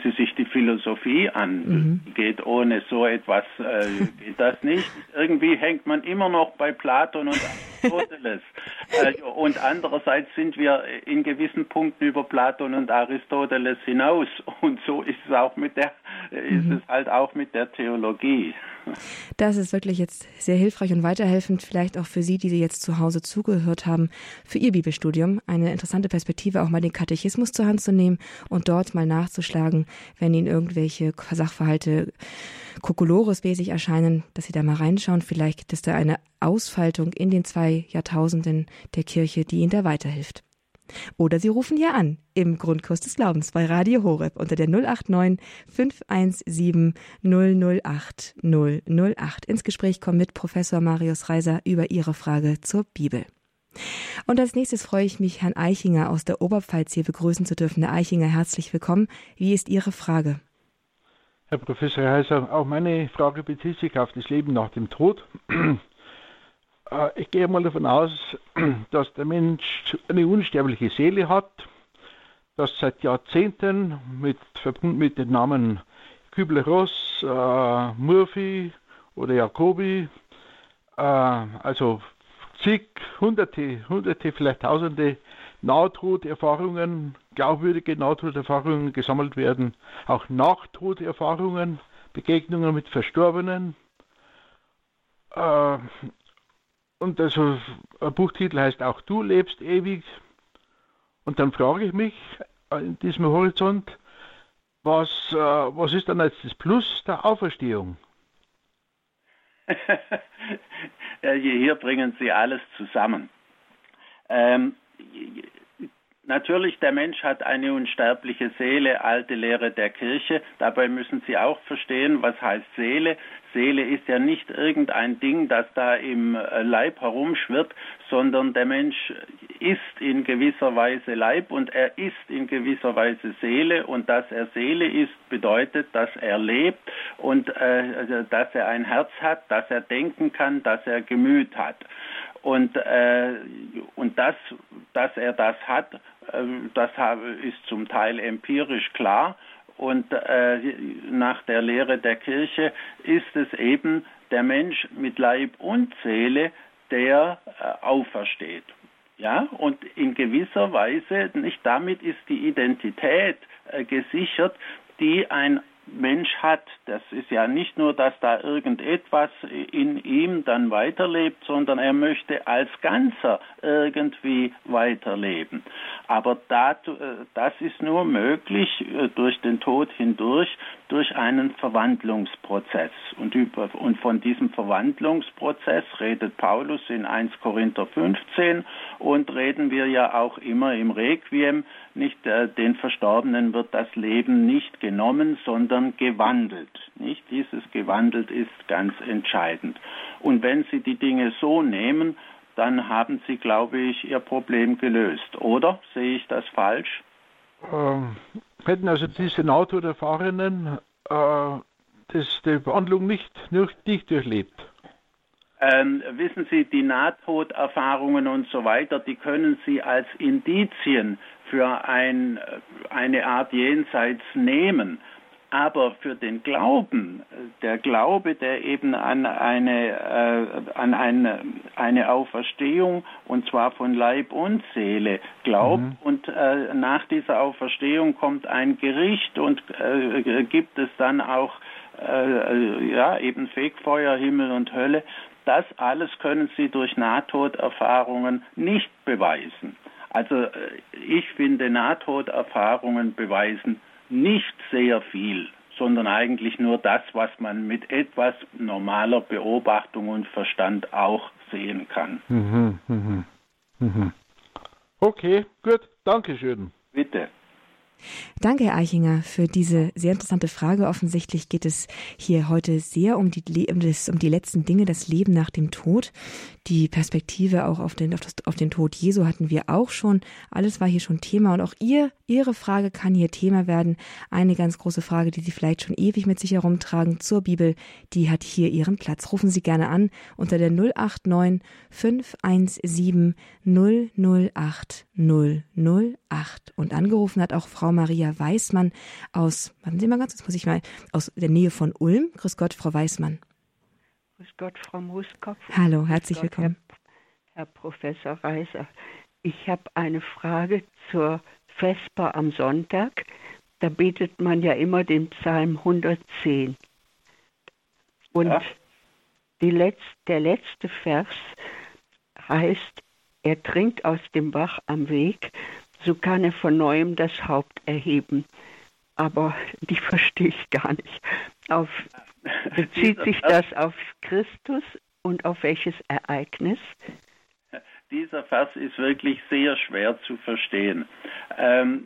Philosophie an. Mhm. Geht ohne so etwas, äh, geht das nicht. Irgendwie hängt man immer noch bei Platon und Aristoteles. äh, und andererseits sind wir in gewissen Punkten über Platon und Aristoteles hinaus. Und so ist es auch mit der, mhm. ist es halt auch mit der Theologie. Das ist wirklich jetzt sehr hilfreich und weiterhelfend, vielleicht auch für Sie, die Sie jetzt zu Hause zugehört haben, für Ihr Bibelstudium. Eine interessante Perspektive, auch mal den Katechismus zur Hand zu nehmen und dort mal nachzuschlagen, wenn Ihnen irgendwelche Sachverhalte Kokolores-mäßig erscheinen, dass Sie da mal reinschauen. Vielleicht gibt es da eine Ausfaltung in den zwei Jahrtausenden der Kirche, die Ihnen da weiterhilft. Oder Sie rufen hier an im Grundkurs des Glaubens bei Radio Horeb unter der null acht neun fünf eins sieben null null acht null null acht ins Gespräch kommen mit Professor Marius Reiser über Ihre Frage zur Bibel. Und als nächstes freue ich mich, Herrn Eichinger aus der Oberpfalz hier begrüßen zu dürfen. Herr Eichinger, herzlich willkommen. Wie ist Ihre Frage? Herr Professor Reiser, auch meine Frage bezieht sich auf das Leben nach dem Tod. Ich gehe mal davon aus, dass der Mensch eine unsterbliche Seele hat, das seit Jahrzehnten mit, verbunden mit den Namen Kübler-Ross, äh, Murphy oder Jacobi, äh, also zig, hunderte, hunderte, vielleicht tausende Nahtoderfahrungen, glaubwürdige Nahtoderfahrungen gesammelt werden, auch Nachtoderfahrungen, Begegnungen mit Verstorbenen. Äh, Und also ein Buchtitel heißt auch Du lebst ewig. Und dann frage ich mich in diesem Horizont, was, äh, was ist dann jetzt das Plus der Auferstehung? Ja, hier bringen Sie alles zusammen. Ähm, Natürlich, der Mensch hat eine unsterbliche Seele, alte Lehre der Kirche. Dabei müssen Sie auch verstehen, was heißt Seele. Seele ist ja nicht irgendein Ding, das da im Leib herumschwirrt, sondern der Mensch ist in gewisser Weise Leib und er ist in gewisser Weise Seele. Und dass er Seele ist, bedeutet, dass er lebt und äh, dass er ein Herz hat, dass er denken kann, dass er Gemüt hat. Und, äh, und das, dass er das hat, äh, das ist zum Teil empirisch klar. Und äh, nach der Lehre der Kirche ist es eben der Mensch mit Leib und Seele, der äh, aufersteht. Ja, und in gewisser Weise, nicht damit ist die Identität äh, gesichert, die ein Mensch hat. Das ist ja nicht nur, dass da irgendetwas in ihm dann weiterlebt, sondern er möchte als Ganzer irgendwie weiterleben. Aber das ist nur möglich durch den Tod hindurch, durch einen Verwandlungsprozess. Und, über, und von diesem Verwandlungsprozess redet Paulus in erster Korinther fünfzehn und reden wir ja auch immer im Requiem. Nicht, äh, den Verstorbenen wird das Leben nicht genommen, sondern gewandelt. Nicht? Dieses gewandelt ist ganz entscheidend. Und wenn Sie die Dinge so nehmen, dann haben Sie, glaube ich, Ihr Problem gelöst. Oder sehe ich das falsch? Ähm, hätten also diese Nahtoderfahrenen äh, das, die Behandlung nicht, nicht durchlebt? Ähm, wissen Sie, die Nahtoderfahrungen und so weiter, die können Sie als Indizien für ein, eine Art Jenseits nehmen. Aber für den Glauben, der Glaube, der eben an eine, äh, an eine, eine Auferstehung, und zwar von Leib und Seele, glaubt, mhm. und äh, nach dieser Auferstehung kommt ein Gericht und äh, gibt es dann auch äh, ja, eben Fegfeuer, Himmel und Hölle. Das alles können Sie durch Nahtoderfahrungen nicht beweisen. Also ich finde, Nahtoderfahrungen beweisen nicht sehr viel, sondern eigentlich nur das, was man mit etwas normaler Beobachtung und Verstand auch sehen kann. Mhm, mhm, mhm. Okay, gut, danke schön. Bitte. Danke, Herr Eichinger, für diese sehr interessante Frage. Offensichtlich geht es hier heute sehr um die, um, das, um die letzten Dinge, das Leben nach dem Tod. Die Perspektive auch auf den, auf, das, auf den Tod Jesu hatten wir auch schon. Alles war hier schon Thema und auch ihr, Ihre Frage kann hier Thema werden. Eine ganz große Frage, die Sie vielleicht schon ewig mit sich herumtragen zur Bibel, die hat hier ihren Platz. Rufen Sie gerne an unter der null acht neun fünf eins sieben null null acht null null acht. Und angerufen hat auch Frau Frau Maria Weismann aus, warten Sie mal ganz, jetzt muss ich mal, aus der Nähe von Ulm. Grüß Gott, Frau Weismann. Grüß Gott, Frau Mooskopf. Hallo, herzlich Gott, willkommen. Herr, Herr Professor Reiser. Ich habe eine Frage zur Vesper am Sonntag. Da betet man ja immer den Psalm hundertzehn. Und ja. die Letz-, der letzte Vers heißt, er trinkt aus dem Bach am Weg, so kann er von neuem das Haupt erheben. Aber die verstehe ich gar nicht. Auf, bezieht sich das auf Christus und auf welches Ereignis? Dieser Vers ist wirklich sehr schwer zu verstehen. Ähm,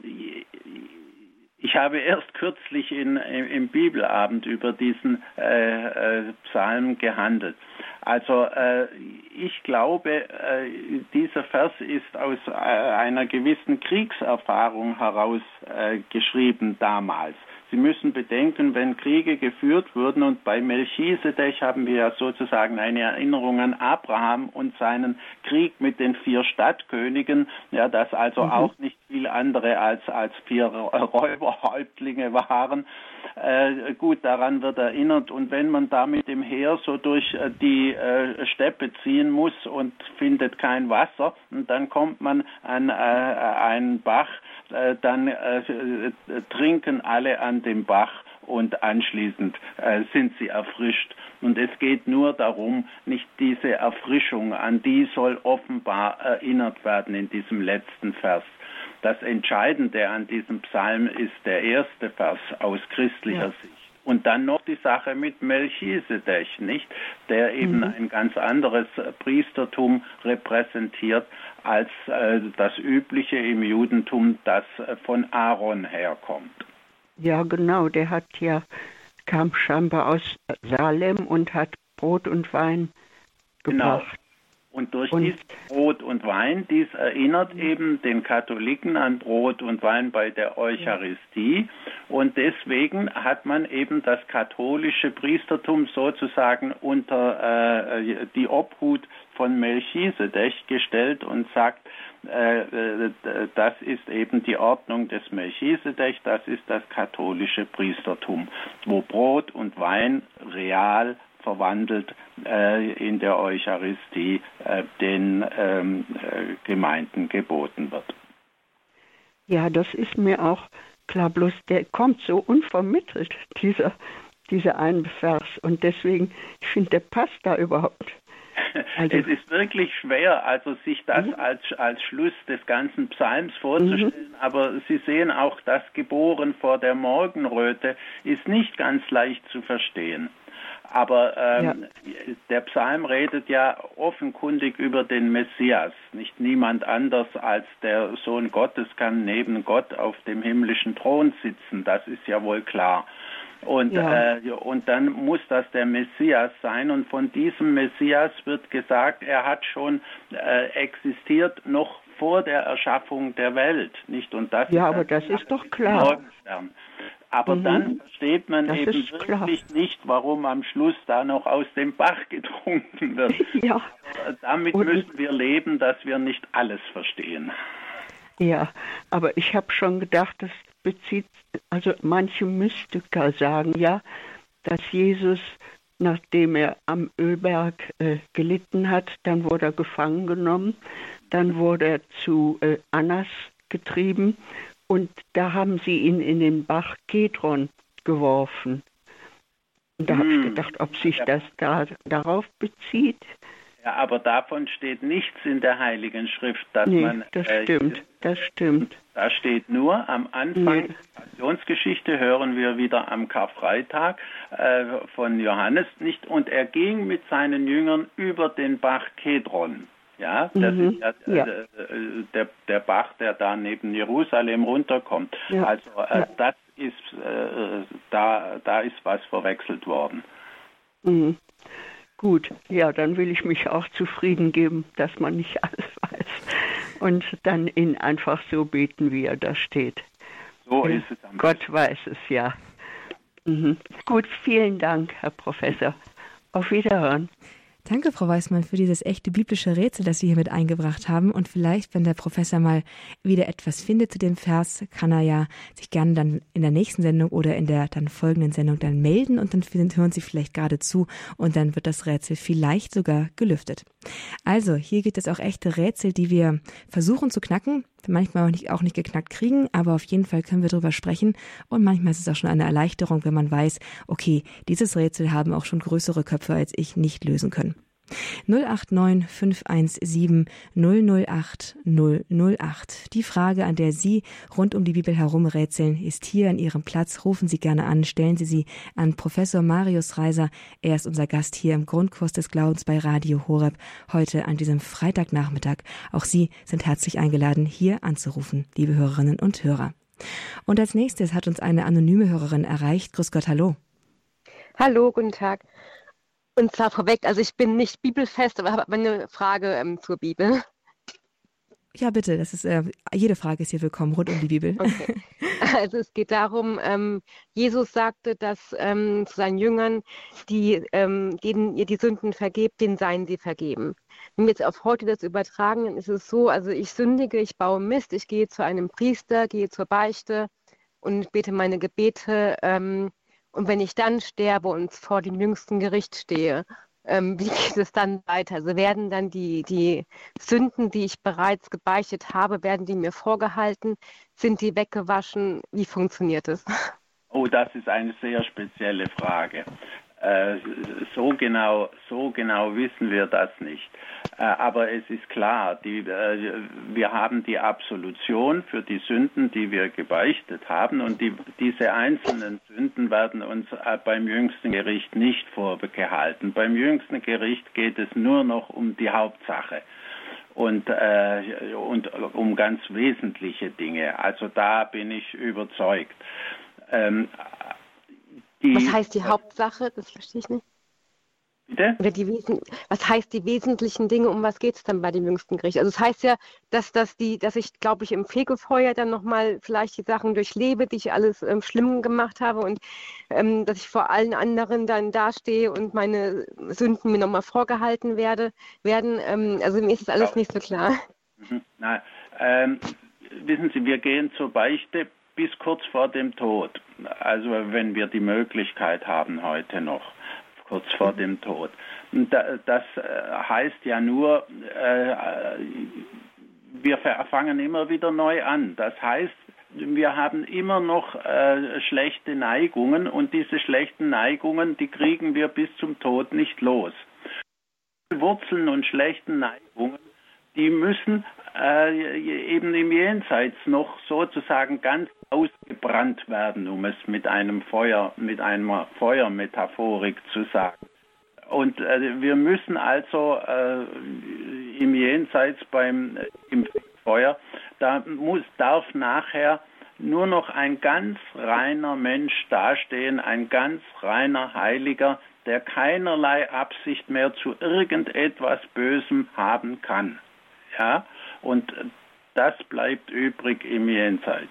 ich habe erst kürzlich in, im Bibelabend über diesen äh, äh, Psalm gehandelt. Also äh, ich glaube, äh, dieser Vers ist aus äh, einer gewissen Kriegserfahrung heraus äh, geschrieben damals. Sie müssen bedenken, wenn Kriege geführt wurden, und bei Melchisedech haben wir ja sozusagen eine Erinnerung an Abraham und seinen Krieg mit den vier Stadtkönigen, ja, das also mhm. auch nicht viel andere als, als vier Räuberhäuptlinge waren. Äh, gut, daran wird erinnert. Und wenn man da mit dem Heer so durch äh, die äh, Steppe ziehen muss und findet kein Wasser, und dann kommt man an äh, einen Bach, äh, dann äh, äh, trinken alle an dem Bach und anschließend äh, sind sie erfrischt. Und es geht nur darum, nicht diese Erfrischung, an die soll offenbar erinnert werden in diesem letzten Vers. Das Entscheidende an diesem Psalm ist der erste Vers aus christlicher ja. Sicht. Und dann noch die Sache mit Melchisedech, nicht? Der eben mhm. ein ganz anderes Priestertum repräsentiert als äh, das übliche im Judentum, das äh, von Aaron herkommt. Ja, genau. Der hat ja, kam scheinbar aus Salem und hat Brot und Wein gebracht. Genau. Und durch und dieses Brot und Wein, dies erinnert eben den Katholiken an Brot und Wein bei der Eucharistie. Und deswegen hat man eben das katholische Priestertum sozusagen unter äh, die Obhut von Melchisedech gestellt und sagt, äh, das ist eben die Ordnung des Melchisedech, das ist das katholische Priestertum, wo Brot und Wein real verwandelt äh, in der Eucharistie äh, den ähm, äh, Gemeinden geboten wird. Ja, das ist mir auch klar, bloß der kommt so unvermittelt, dieser, dieser eine Vers. Und deswegen, ich finde, der passt da überhaupt. Also, es ist wirklich schwer, also sich das mhm. als, als Schluss des ganzen Psalms vorzustellen, mhm. aber Sie sehen auch, das Geboren vor der Morgenröte ist nicht ganz leicht zu verstehen. Aber ähm, ja. der Psalm redet ja offenkundig über den Messias. Nicht niemand anders als der Sohn Gottes kann neben Gott auf dem himmlischen Thron sitzen. Das ist ja wohl klar. Und, ja. äh, und dann muss das der Messias sein. Und von diesem Messias wird gesagt, er hat schon äh, existiert noch vor der Erschaffung der Welt. Nicht? Und das ja, ist aber das ist doch klar. Morgenstern. Aber mhm. dann versteht man das eben wirklich klar. nicht, warum am Schluss da noch aus dem Bach getrunken wird. Ja. Damit und müssen wir leben, dass wir nicht alles verstehen. Ja, aber ich habe schon gedacht, das bezieht, also manche Mystiker sagen ja, dass Jesus, nachdem er am Ölberg äh, gelitten hat, dann wurde er gefangen genommen, dann wurde er zu äh, Annas getrieben. Und da haben sie ihn in den Bach Kedron geworfen. Und da hm. habe ich gedacht, ob sich ja. das da, darauf bezieht. Ja, aber davon steht nichts in der Heiligen Schrift, dass nee, man... das äh, stimmt, das stimmt. Da steht nur, am Anfang nee. der Passionsgeschichte hören wir wieder am Karfreitag äh, von Johannes nicht. Und er ging mit seinen Jüngern über den Bach Kedron. Ja, das mhm. ist ja, ja. Äh, der, der Bach, der da neben Jerusalem runterkommt. Ja. Also äh, ja. das ist, äh, da, da ist was verwechselt worden. Mhm. Gut, ja, dann will ich mich auch zufrieden geben, dass man nicht alles weiß. Und dann ihn einfach so beten, wie er da steht. So ist es am Gott besten. Weiß es, ja. Mhm. Gut, vielen Dank, Herr Professor. Auf Wiederhören. Danke, Frau Weismann, für dieses echte biblische Rätsel, das Sie hier mit eingebracht haben. Und vielleicht, wenn der Professor mal wieder etwas findet zu dem Vers, kann er ja sich gerne dann in der nächsten Sendung oder in der dann folgenden Sendung dann melden und dann hören Sie vielleicht gerade zu und dann wird das Rätsel vielleicht sogar gelüftet. Also, hier gibt es auch echte Rätsel, die wir versuchen zu knacken, manchmal auch nicht, auch nicht geknackt kriegen, aber auf jeden Fall können wir drüber sprechen und manchmal ist es auch schon eine Erleichterung, wenn man weiß, okay, dieses Rätsel haben auch schon größere Köpfe als ich nicht lösen können. null acht neun fünf eins sieben null null acht null null acht. Die Frage, an der Sie rund um die Bibel herumrätseln, ist hier an Ihrem Platz. Rufen Sie gerne an, stellen Sie sie an Professor Marius Reiser. Er ist unser Gast hier im Grundkurs des Glaubens bei Radio Horeb, heute an diesem Freitagnachmittag. Auch Sie sind herzlich eingeladen, hier anzurufen, liebe Hörerinnen und Hörer. Und als nächstes hat uns eine anonyme Hörerin erreicht. Grüß Gott, hallo. Hallo, guten Tag. Und zwar vorweg, also ich bin nicht bibelfest, aber habe eine Frage ähm, zur Bibel. Ja, bitte, das ist, äh, jede Frage ist hier willkommen, rund um die Bibel. Okay. Also es geht darum, ähm, Jesus sagte, dass ähm, zu seinen Jüngern, die, ähm, denen ihr die Sünden vergebt, denen seien sie vergeben. Wenn wir jetzt auf heute das übertragen, dann ist es so, also ich sündige, ich baue Mist, ich gehe zu einem Priester, gehe zur Beichte und bete meine Gebete, ähm, und wenn ich dann sterbe und vor dem jüngsten Gericht stehe, ähm, wie geht es dann weiter? Also werden dann die, die Sünden, die ich bereits gebeichtet habe, werden die mir vorgehalten? Sind die weggewaschen? Wie funktioniert es? Oh, das ist eine sehr spezielle Frage. Äh, so genau, so genau wissen wir das nicht. Äh, aber es ist klar, die, äh, wir haben die Absolution für die Sünden, die wir gebeichtet haben, und die, diese einzelnen Sünden werden uns äh, beim jüngsten Gericht nicht vorgehalten. Beim jüngsten Gericht geht es nur noch um die Hauptsache und, äh, und um ganz wesentliche Dinge. Also da bin ich überzeugt. Ähm, Die, was heißt die Hauptsache? Das verstehe ich nicht. Bitte? Oder die Wesen, was heißt die wesentlichen Dinge? Um was geht es dann bei dem jüngsten Gericht? Also es heißt ja, dass, dass, die, dass ich, glaube ich, im Fegefeuer dann nochmal vielleicht die Sachen durchlebe, die ich alles ähm, schlimm gemacht habe und ähm, dass ich vor allen anderen dann dastehe und meine Sünden mir nochmal vorgehalten werde, werden. Ähm, also mir ist das alles nicht so klar. Mhm. Nein, ähm, wissen Sie, wir gehen zur Beichte bis kurz vor dem Tod. Also wenn wir die Möglichkeit haben heute noch, kurz vor dem Tod. Das heißt ja nur, wir fangen immer wieder neu an. Das heißt, wir haben immer noch schlechte Neigungen und diese schlechten Neigungen, die kriegen wir bis zum Tod nicht los. Wurzeln und schlechten Neigungen, die müssen äh, eben im Jenseits noch sozusagen ganz ausgebrannt werden, um es mit einem Feuer, mit einer Feuermetaphorik zu sagen. Und äh, wir müssen also äh, im Jenseits beim äh, im Feuer, da muss darf nachher nur noch ein ganz reiner Mensch dastehen, ein ganz reiner Heiliger, der keinerlei Absicht mehr zu irgendetwas Bösem haben kann. Ja, und das bleibt übrig im Jenseits.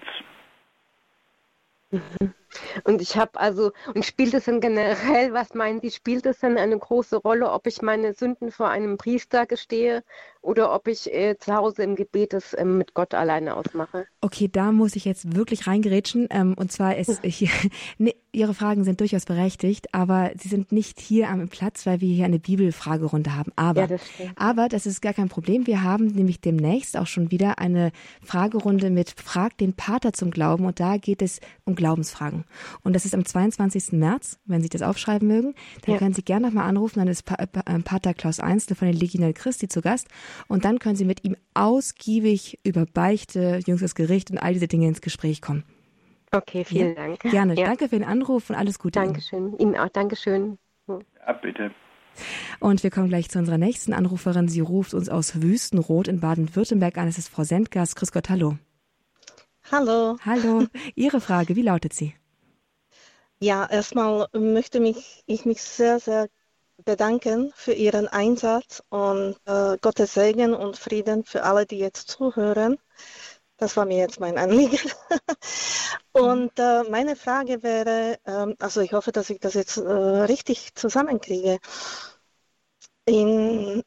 Und ich habe also, und spielt es denn generell, was meinen Sie, spielt es denn eine große Rolle, ob ich meine Sünden vor einem Priester gestehe oder ob ich äh, zu Hause im Gebet es äh, mit Gott alleine ausmache? Okay, da muss ich jetzt wirklich reingerätschen. Ähm, und zwar ist hier, ne, Ihre Fragen sind durchaus berechtigt, aber sie sind nicht hier am Platz, weil wir hier eine Bibelfragerunde haben. Aber, ja, das stimmt. aber das ist gar kein Problem. Wir haben nämlich demnächst auch schon wieder eine Fragerunde mit Frag den Pater zum Glauben und da geht es um Glaubensfragen. Und das ist am zweiundzwanzigsten März, wenn Sie das aufschreiben mögen. Dann ja. können Sie gerne nochmal anrufen, dann ist Pater Klaus Einsle von den Legionären Christi zu Gast. Und dann können Sie mit ihm ausgiebig über Beichte, jüngstes Gericht und all diese Dinge ins Gespräch kommen. Okay, vielen ja? Dank. Gerne. Ja. Danke für den Anruf und alles Gute. Dankeschön. Ihnen, Ihnen auch. Dankeschön. Ja, bitte. Und wir kommen gleich zu unserer nächsten Anruferin. Sie ruft uns aus Wüstenrot in Baden-Württemberg an. Es ist Frau Sendgas. Grüß Gott, hallo. Hallo. Hallo. Ihre Frage, wie lautet sie? Ja, erstmal möchte mich, ich mich sehr, sehr bedanken für Ihren Einsatz und äh, Gottes Segen und Frieden für alle, die jetzt zuhören. Das war mir jetzt mein Anliegen. Und äh, meine Frage wäre, ähm, also ich hoffe, dass ich das jetzt äh, richtig zusammenkriege. In,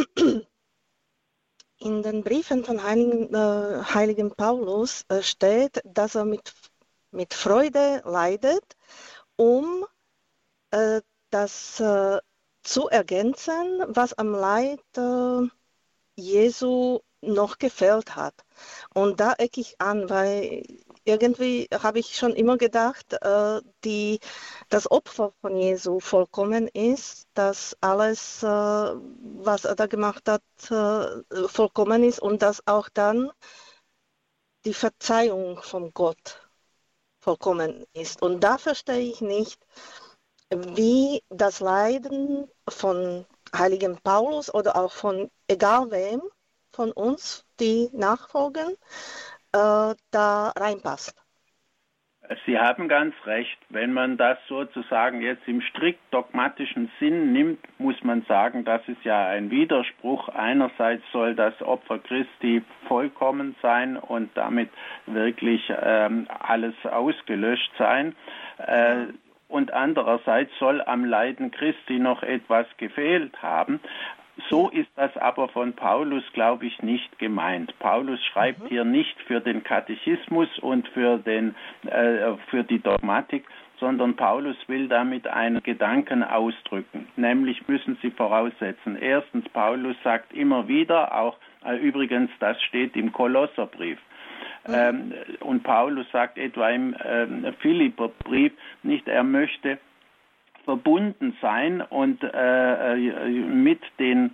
in den Briefen von Heiligen, äh, Heiligen Paulus äh, steht, dass er mit, mit Freude leidet, um äh, das äh, zu ergänzen, was am Leid äh, Jesu noch gefehlt hat. Und da ecke ich an, weil irgendwie habe ich schon immer gedacht, äh, die, das Opfer von Jesu vollkommen ist, dass alles, äh, was er da gemacht hat, äh, vollkommen ist und dass auch dann die Verzeihung von Gott vollkommen ist. Und da verstehe ich nicht, wie das Leiden von Heiligen Paulus oder auch von egal wem von uns, die nachfolgen, äh, da reinpasst. Sie haben ganz recht. Wenn man das sozusagen jetzt im strikt dogmatischen Sinn nimmt, muss man sagen, das ist ja ein Widerspruch. Einerseits soll das Opfer Christi vollkommen sein und damit wirklich ähm, alles ausgelöscht sein. Äh, und andererseits soll am Leiden Christi noch etwas gefehlt haben. So ist das aber von Paulus, glaube ich, nicht gemeint. Paulus schreibt mhm. hier nicht für den Katechismus und für, den, äh, für die Dogmatik, sondern Paulus will damit einen Gedanken ausdrücken. Nämlich müssen Sie voraussetzen. Erstens, Paulus sagt immer wieder, auch äh, übrigens, das steht im Kolosserbrief, mhm. ähm, und Paulus sagt etwa im äh, Philipperbrief nicht, er möchte verbunden sein und äh, mit den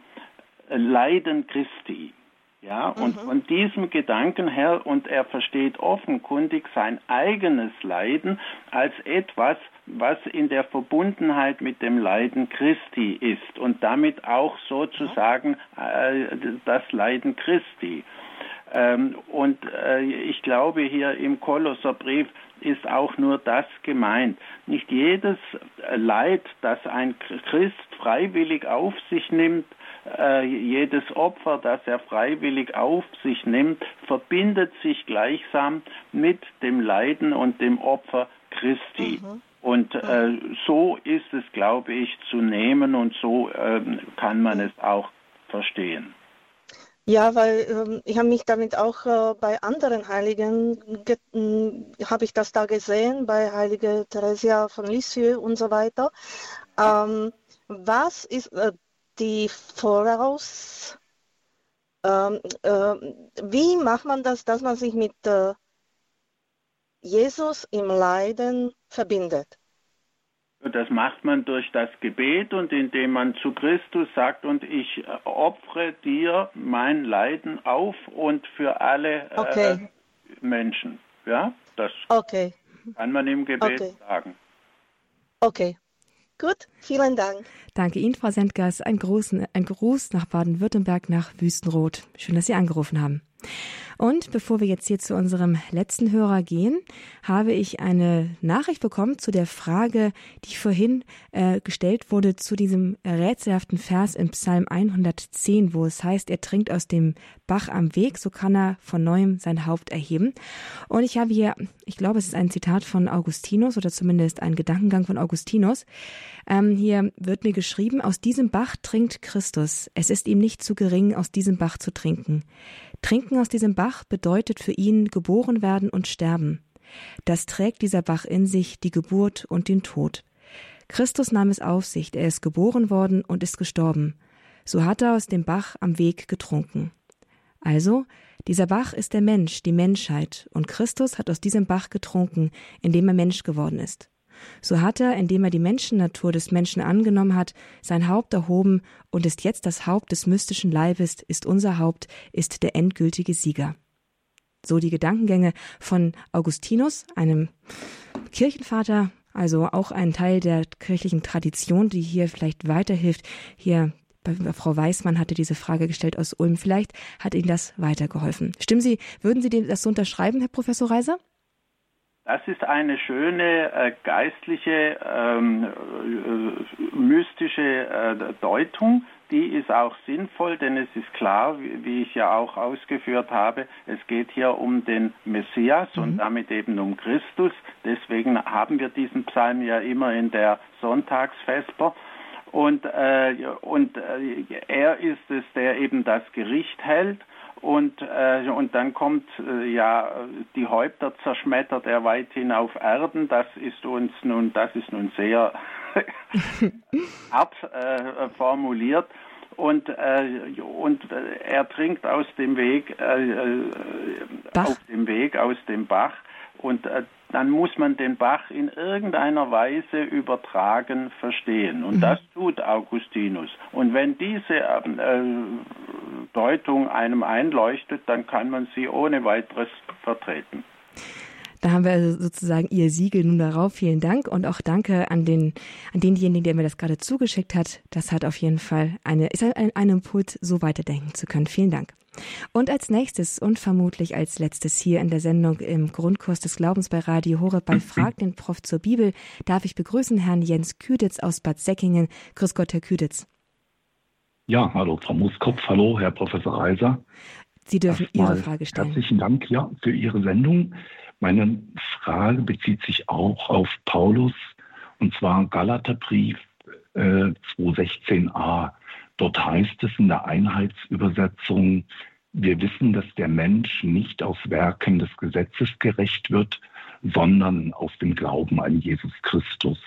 Leiden Christi. Ja, mhm. und von diesem Gedanken her, und er versteht offenkundig sein eigenes Leiden als etwas, was in der Verbundenheit mit dem Leiden Christi ist und damit auch sozusagen äh, das Leiden Christi. Ähm, und äh, ich glaube, hier im Kolosserbrief ist auch nur das gemeint. Nicht jedes Leid, das ein Christ freiwillig auf sich nimmt, äh, jedes Opfer, das er freiwillig auf sich nimmt, verbindet sich gleichsam mit dem Leiden und dem Opfer Christi. Mhm. Und äh, so ist es, glaube ich, zu nehmen und so äh, kann man es auch verstehen. Ja, weil ähm, ich habe mich damit auch äh, bei anderen Heiligen, habe ich das da gesehen, bei Heilige Theresia von Lisieux und so weiter. Ähm, was ist äh, die Voraus, ähm, äh, wie macht man das, dass man sich mit äh, Jesus im Leiden verbindet? Das macht man durch das Gebet und indem man zu Christus sagt, und ich opfere dir mein Leiden auf und für alle okay. äh, Menschen. Ja, das okay. kann man im Gebet okay. sagen. Okay, gut, vielen Dank. Danke Ihnen, Frau Sendgas. Ein Gruß, ein Gruß nach Baden-Württemberg, nach Wüstenrot. Schön, dass Sie angerufen haben. Und bevor wir jetzt hier zu unserem letzten Hörer gehen, habe ich eine Nachricht bekommen zu der Frage, die vorhin äh, gestellt wurde zu diesem rätselhaften Vers im Psalm hundertzehn, wo es heißt, er trinkt aus dem Bach am Weg, so kann er von neuem sein Haupt erheben. Und ich habe hier, ich glaube, es ist ein Zitat von Augustinus oder zumindest ein Gedankengang von Augustinus. Ähm, hier wird mir geschrieben, aus diesem Bach trinkt Christus. Es ist ihm nicht zu gering, aus diesem Bach zu trinken. Trinken aus diesem Bach bedeutet für ihn geboren werden und sterben. Das trägt dieser Bach in sich, die Geburt und den Tod. Christus nahm es auf sich, er ist geboren worden und ist gestorben. So hat er aus dem Bach am Weg getrunken. Also, dieser Bach ist der Mensch, die Menschheit, und Christus hat aus diesem Bach getrunken, indem er Mensch geworden ist. So hat er, indem er die Menschennatur des Menschen angenommen hat, sein Haupt erhoben und ist jetzt das Haupt des mystischen Leibes, ist unser Haupt, ist der endgültige Sieger. So die Gedankengänge von Augustinus, einem Kirchenvater, also auch ein Teil der kirchlichen Tradition, die hier vielleicht weiterhilft. Hier bei Frau Weismann hatte diese Frage gestellt aus Ulm. Vielleicht hat Ihnen das weitergeholfen. Stimmen Sie, würden Sie das so unterschreiben, Herr Professor Reiser? Das ist eine schöne äh, geistliche, ähm, äh, mystische äh, Deutung. Die ist auch sinnvoll, denn es ist klar, wie, wie ich ja auch ausgeführt habe, es geht hier um den Messias mhm. und damit eben um Christus. Deswegen haben wir diesen Psalm ja immer in der Sonntagsvesper. Und, äh, und äh, er ist es, der eben das Gericht hält. Und, äh, und dann kommt äh, ja die Häupter zerschmettert er weithin auf Erden. Das ist uns nun, das ist nun sehr hart äh, formuliert. Und, äh, und er trinkt aus dem Weg, äh, auf dem Weg aus dem Bach. Und äh, dann muss man den Bach in irgendeiner Weise übertragen verstehen. Und mhm. das tut Augustinus. Und wenn diese äh, Deutung einem einleuchtet, dann kann man sie ohne weiteres vertreten. Da haben wir also sozusagen Ihr Siegel nun darauf. Vielen Dank und auch danke an den, an denjenigen, der mir das gerade zugeschickt hat. Das hat auf jeden Fall eine, ist ein, ein Impuls, so weiterdenken zu können. Vielen Dank. Und als nächstes und vermutlich als letztes hier in der Sendung im Grundkurs des Glaubens bei Radio Horeb bei Frag den Prof zur Bibel darf ich begrüßen Herrn Jens Küditz aus Bad Säckingen. Grüß Gott, Herr Küditz. Ja, hallo Frau Muskopf, hallo Herr Professor Reiser. Sie dürfen Erstmal Ihre Frage stellen. Herzlichen Dank ja, für Ihre Sendung. Meine Frage bezieht sich auch auf Paulus, und zwar Galaterbrief äh, zwei sechzehn a. Dort heißt es in der Einheitsübersetzung, wir wissen, dass der Mensch nicht aus Werken des Gesetzes gerecht wird, sondern aus dem Glauben an Jesus Christus.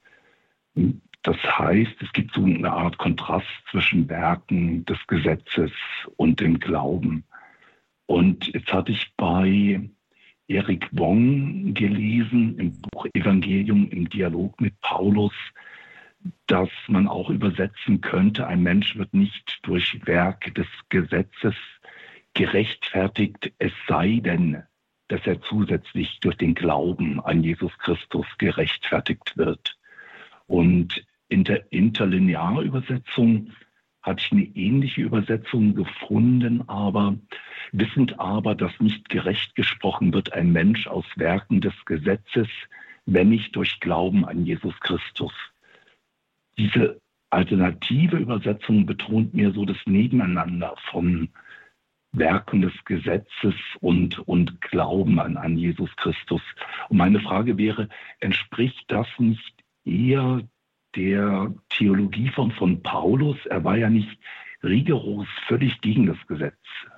Das heißt, es gibt so eine Art Kontrast zwischen Werken des Gesetzes und dem Glauben. Und jetzt hatte ich bei Erik Wong gelesen im Buch Evangelium im Dialog mit Paulus, dass man auch übersetzen könnte, ein Mensch wird nicht durch Werk des Gesetzes gerechtfertigt, es sei denn, dass er zusätzlich durch den Glauben an Jesus Christus gerechtfertigt wird. Und in der Interlinearübersetzung hatte ich eine ähnliche Übersetzung gefunden, aber wissend aber, dass nicht gerecht gesprochen wird, ein Mensch aus Werken des Gesetzes, wenn nicht durch Glauben an Jesus Christus. Diese alternative Übersetzung betont mir so das Nebeneinander von Werken des Gesetzes und, und Glauben an, an Jesus Christus. Und meine Frage wäre, entspricht das nicht eher der Theologie von, von Paulus? Er war ja nicht rigoros völlig gegen das Gesetz.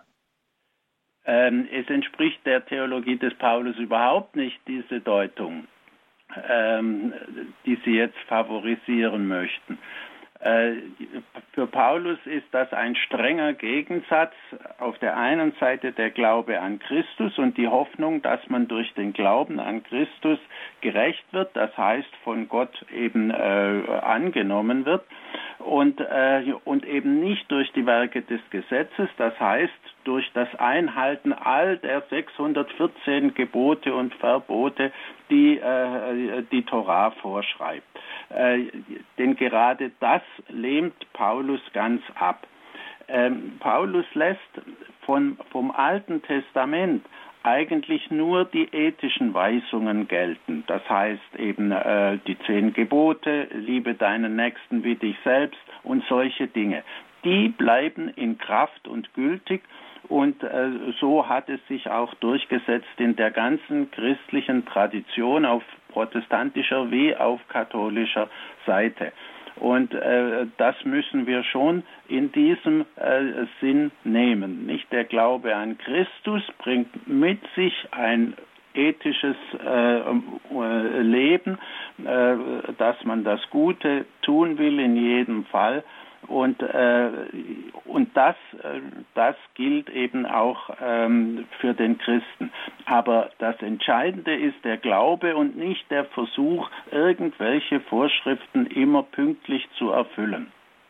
Ähm, es entspricht der Theologie des Paulus überhaupt nicht, diese Deutung, ähm, die Sie jetzt favorisieren möchten. Äh, für Paulus ist das ein strenger Gegensatz. Auf der einen Seite der Glaube an Christus und die Hoffnung, dass man durch den Glauben an Christus gerecht wird, das heißt von Gott eben äh, angenommen wird und, äh, und eben nicht durch die Werke des Gesetzes, das heißt durch das Einhalten all der sechshundertvierzehn Gebote und Verbote, die äh, die Torah vorschreibt. Äh, denn gerade das lehnt Paulus ganz ab. Ähm, Paulus lässt von, vom Alten Testament eigentlich nur die ethischen Weisungen gelten. Das heißt eben äh, die zehn Gebote, liebe deinen Nächsten wie dich selbst und solche Dinge. Die bleiben in Kraft und gültig. Und äh, so hat es sich auch durchgesetzt in der ganzen christlichen Tradition auf protestantischer wie auf katholischer Seite. Und äh, das müssen wir schon in diesem äh, Sinn nehmen. Nicht der Glaube an Christus bringt mit sich ein ethisches äh, äh, Leben, äh, dass man das Gute tun will in jedem Fall. Und, äh, und das, äh, das gilt eben auch ähm, für den Christen. Aber das Entscheidende ist der Glaube und nicht der Versuch, irgendwelche Vorschriften immer pünktlich zu erfüllen.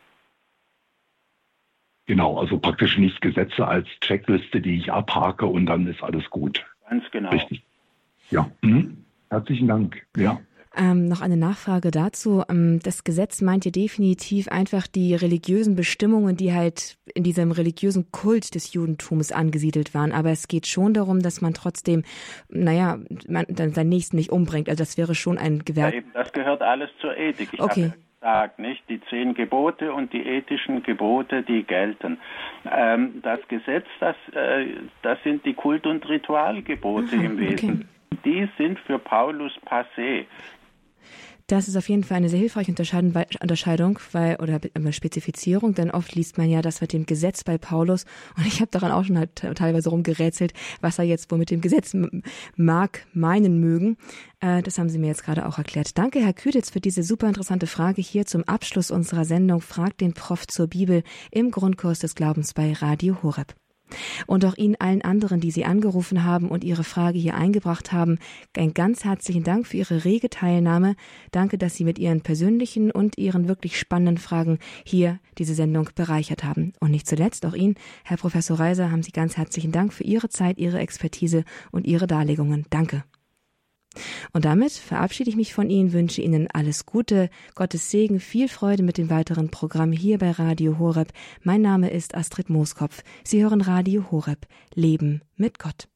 Genau, also praktisch nicht Gesetze als Checkliste, die ich abhake und dann ist alles gut. Ganz genau. Richtig. Ja, mhm. Herzlichen Dank. Ja. Ähm, noch eine Nachfrage dazu. Ähm, das Gesetz meint ja definitiv einfach die religiösen Bestimmungen, die halt in diesem religiösen Kult des Judentums angesiedelt waren. Aber es geht schon darum, dass man trotzdem, naja, man dann seinen Nächsten nicht umbringt. Also das wäre schon ein Gewerk. Ja, eben, das gehört alles zur Ethik. Ich okay. habe gesagt, nicht? Die zehn Gebote und die ethischen Gebote, die gelten. Ähm, das Gesetz, das, äh, das sind die Kult- und Ritualgebote Aha, im Wesentlichen. Okay. Die sind für Paulus passé. Das ist auf jeden Fall eine sehr hilfreiche Unterscheidung weil, oder Spezifizierung, denn oft liest man ja das mit dem Gesetz bei Paulus und ich habe daran auch schon halt teilweise rumgerätselt, was er jetzt wohl mit dem Gesetz mag, meinen mögen. Äh, das haben Sie mir jetzt gerade auch erklärt. Danke, Herr Küditz, für diese super interessante Frage hier zum Abschluss unserer Sendung Fragt den Prof zur Bibel im Grundkurs des Glaubens bei Radio Horeb. Und auch Ihnen allen anderen, die Sie angerufen haben und Ihre Frage hier eingebracht haben, einen ganz herzlichen Dank für Ihre rege Teilnahme. Danke, dass Sie mit Ihren persönlichen und Ihren wirklich spannenden Fragen hier diese Sendung bereichert haben. Und nicht zuletzt auch Ihnen, Herr Professor Reiser, haben Sie ganz herzlichen Dank für Ihre Zeit, Ihre Expertise und Ihre Darlegungen. Danke. Und damit verabschiede ich mich von Ihnen, wünsche Ihnen alles Gute, Gottes Segen, viel Freude mit dem weiteren Programm hier bei Radio Horeb. Mein Name ist Astrid Mooskopf. Sie hören Radio Horeb. Leben mit Gott.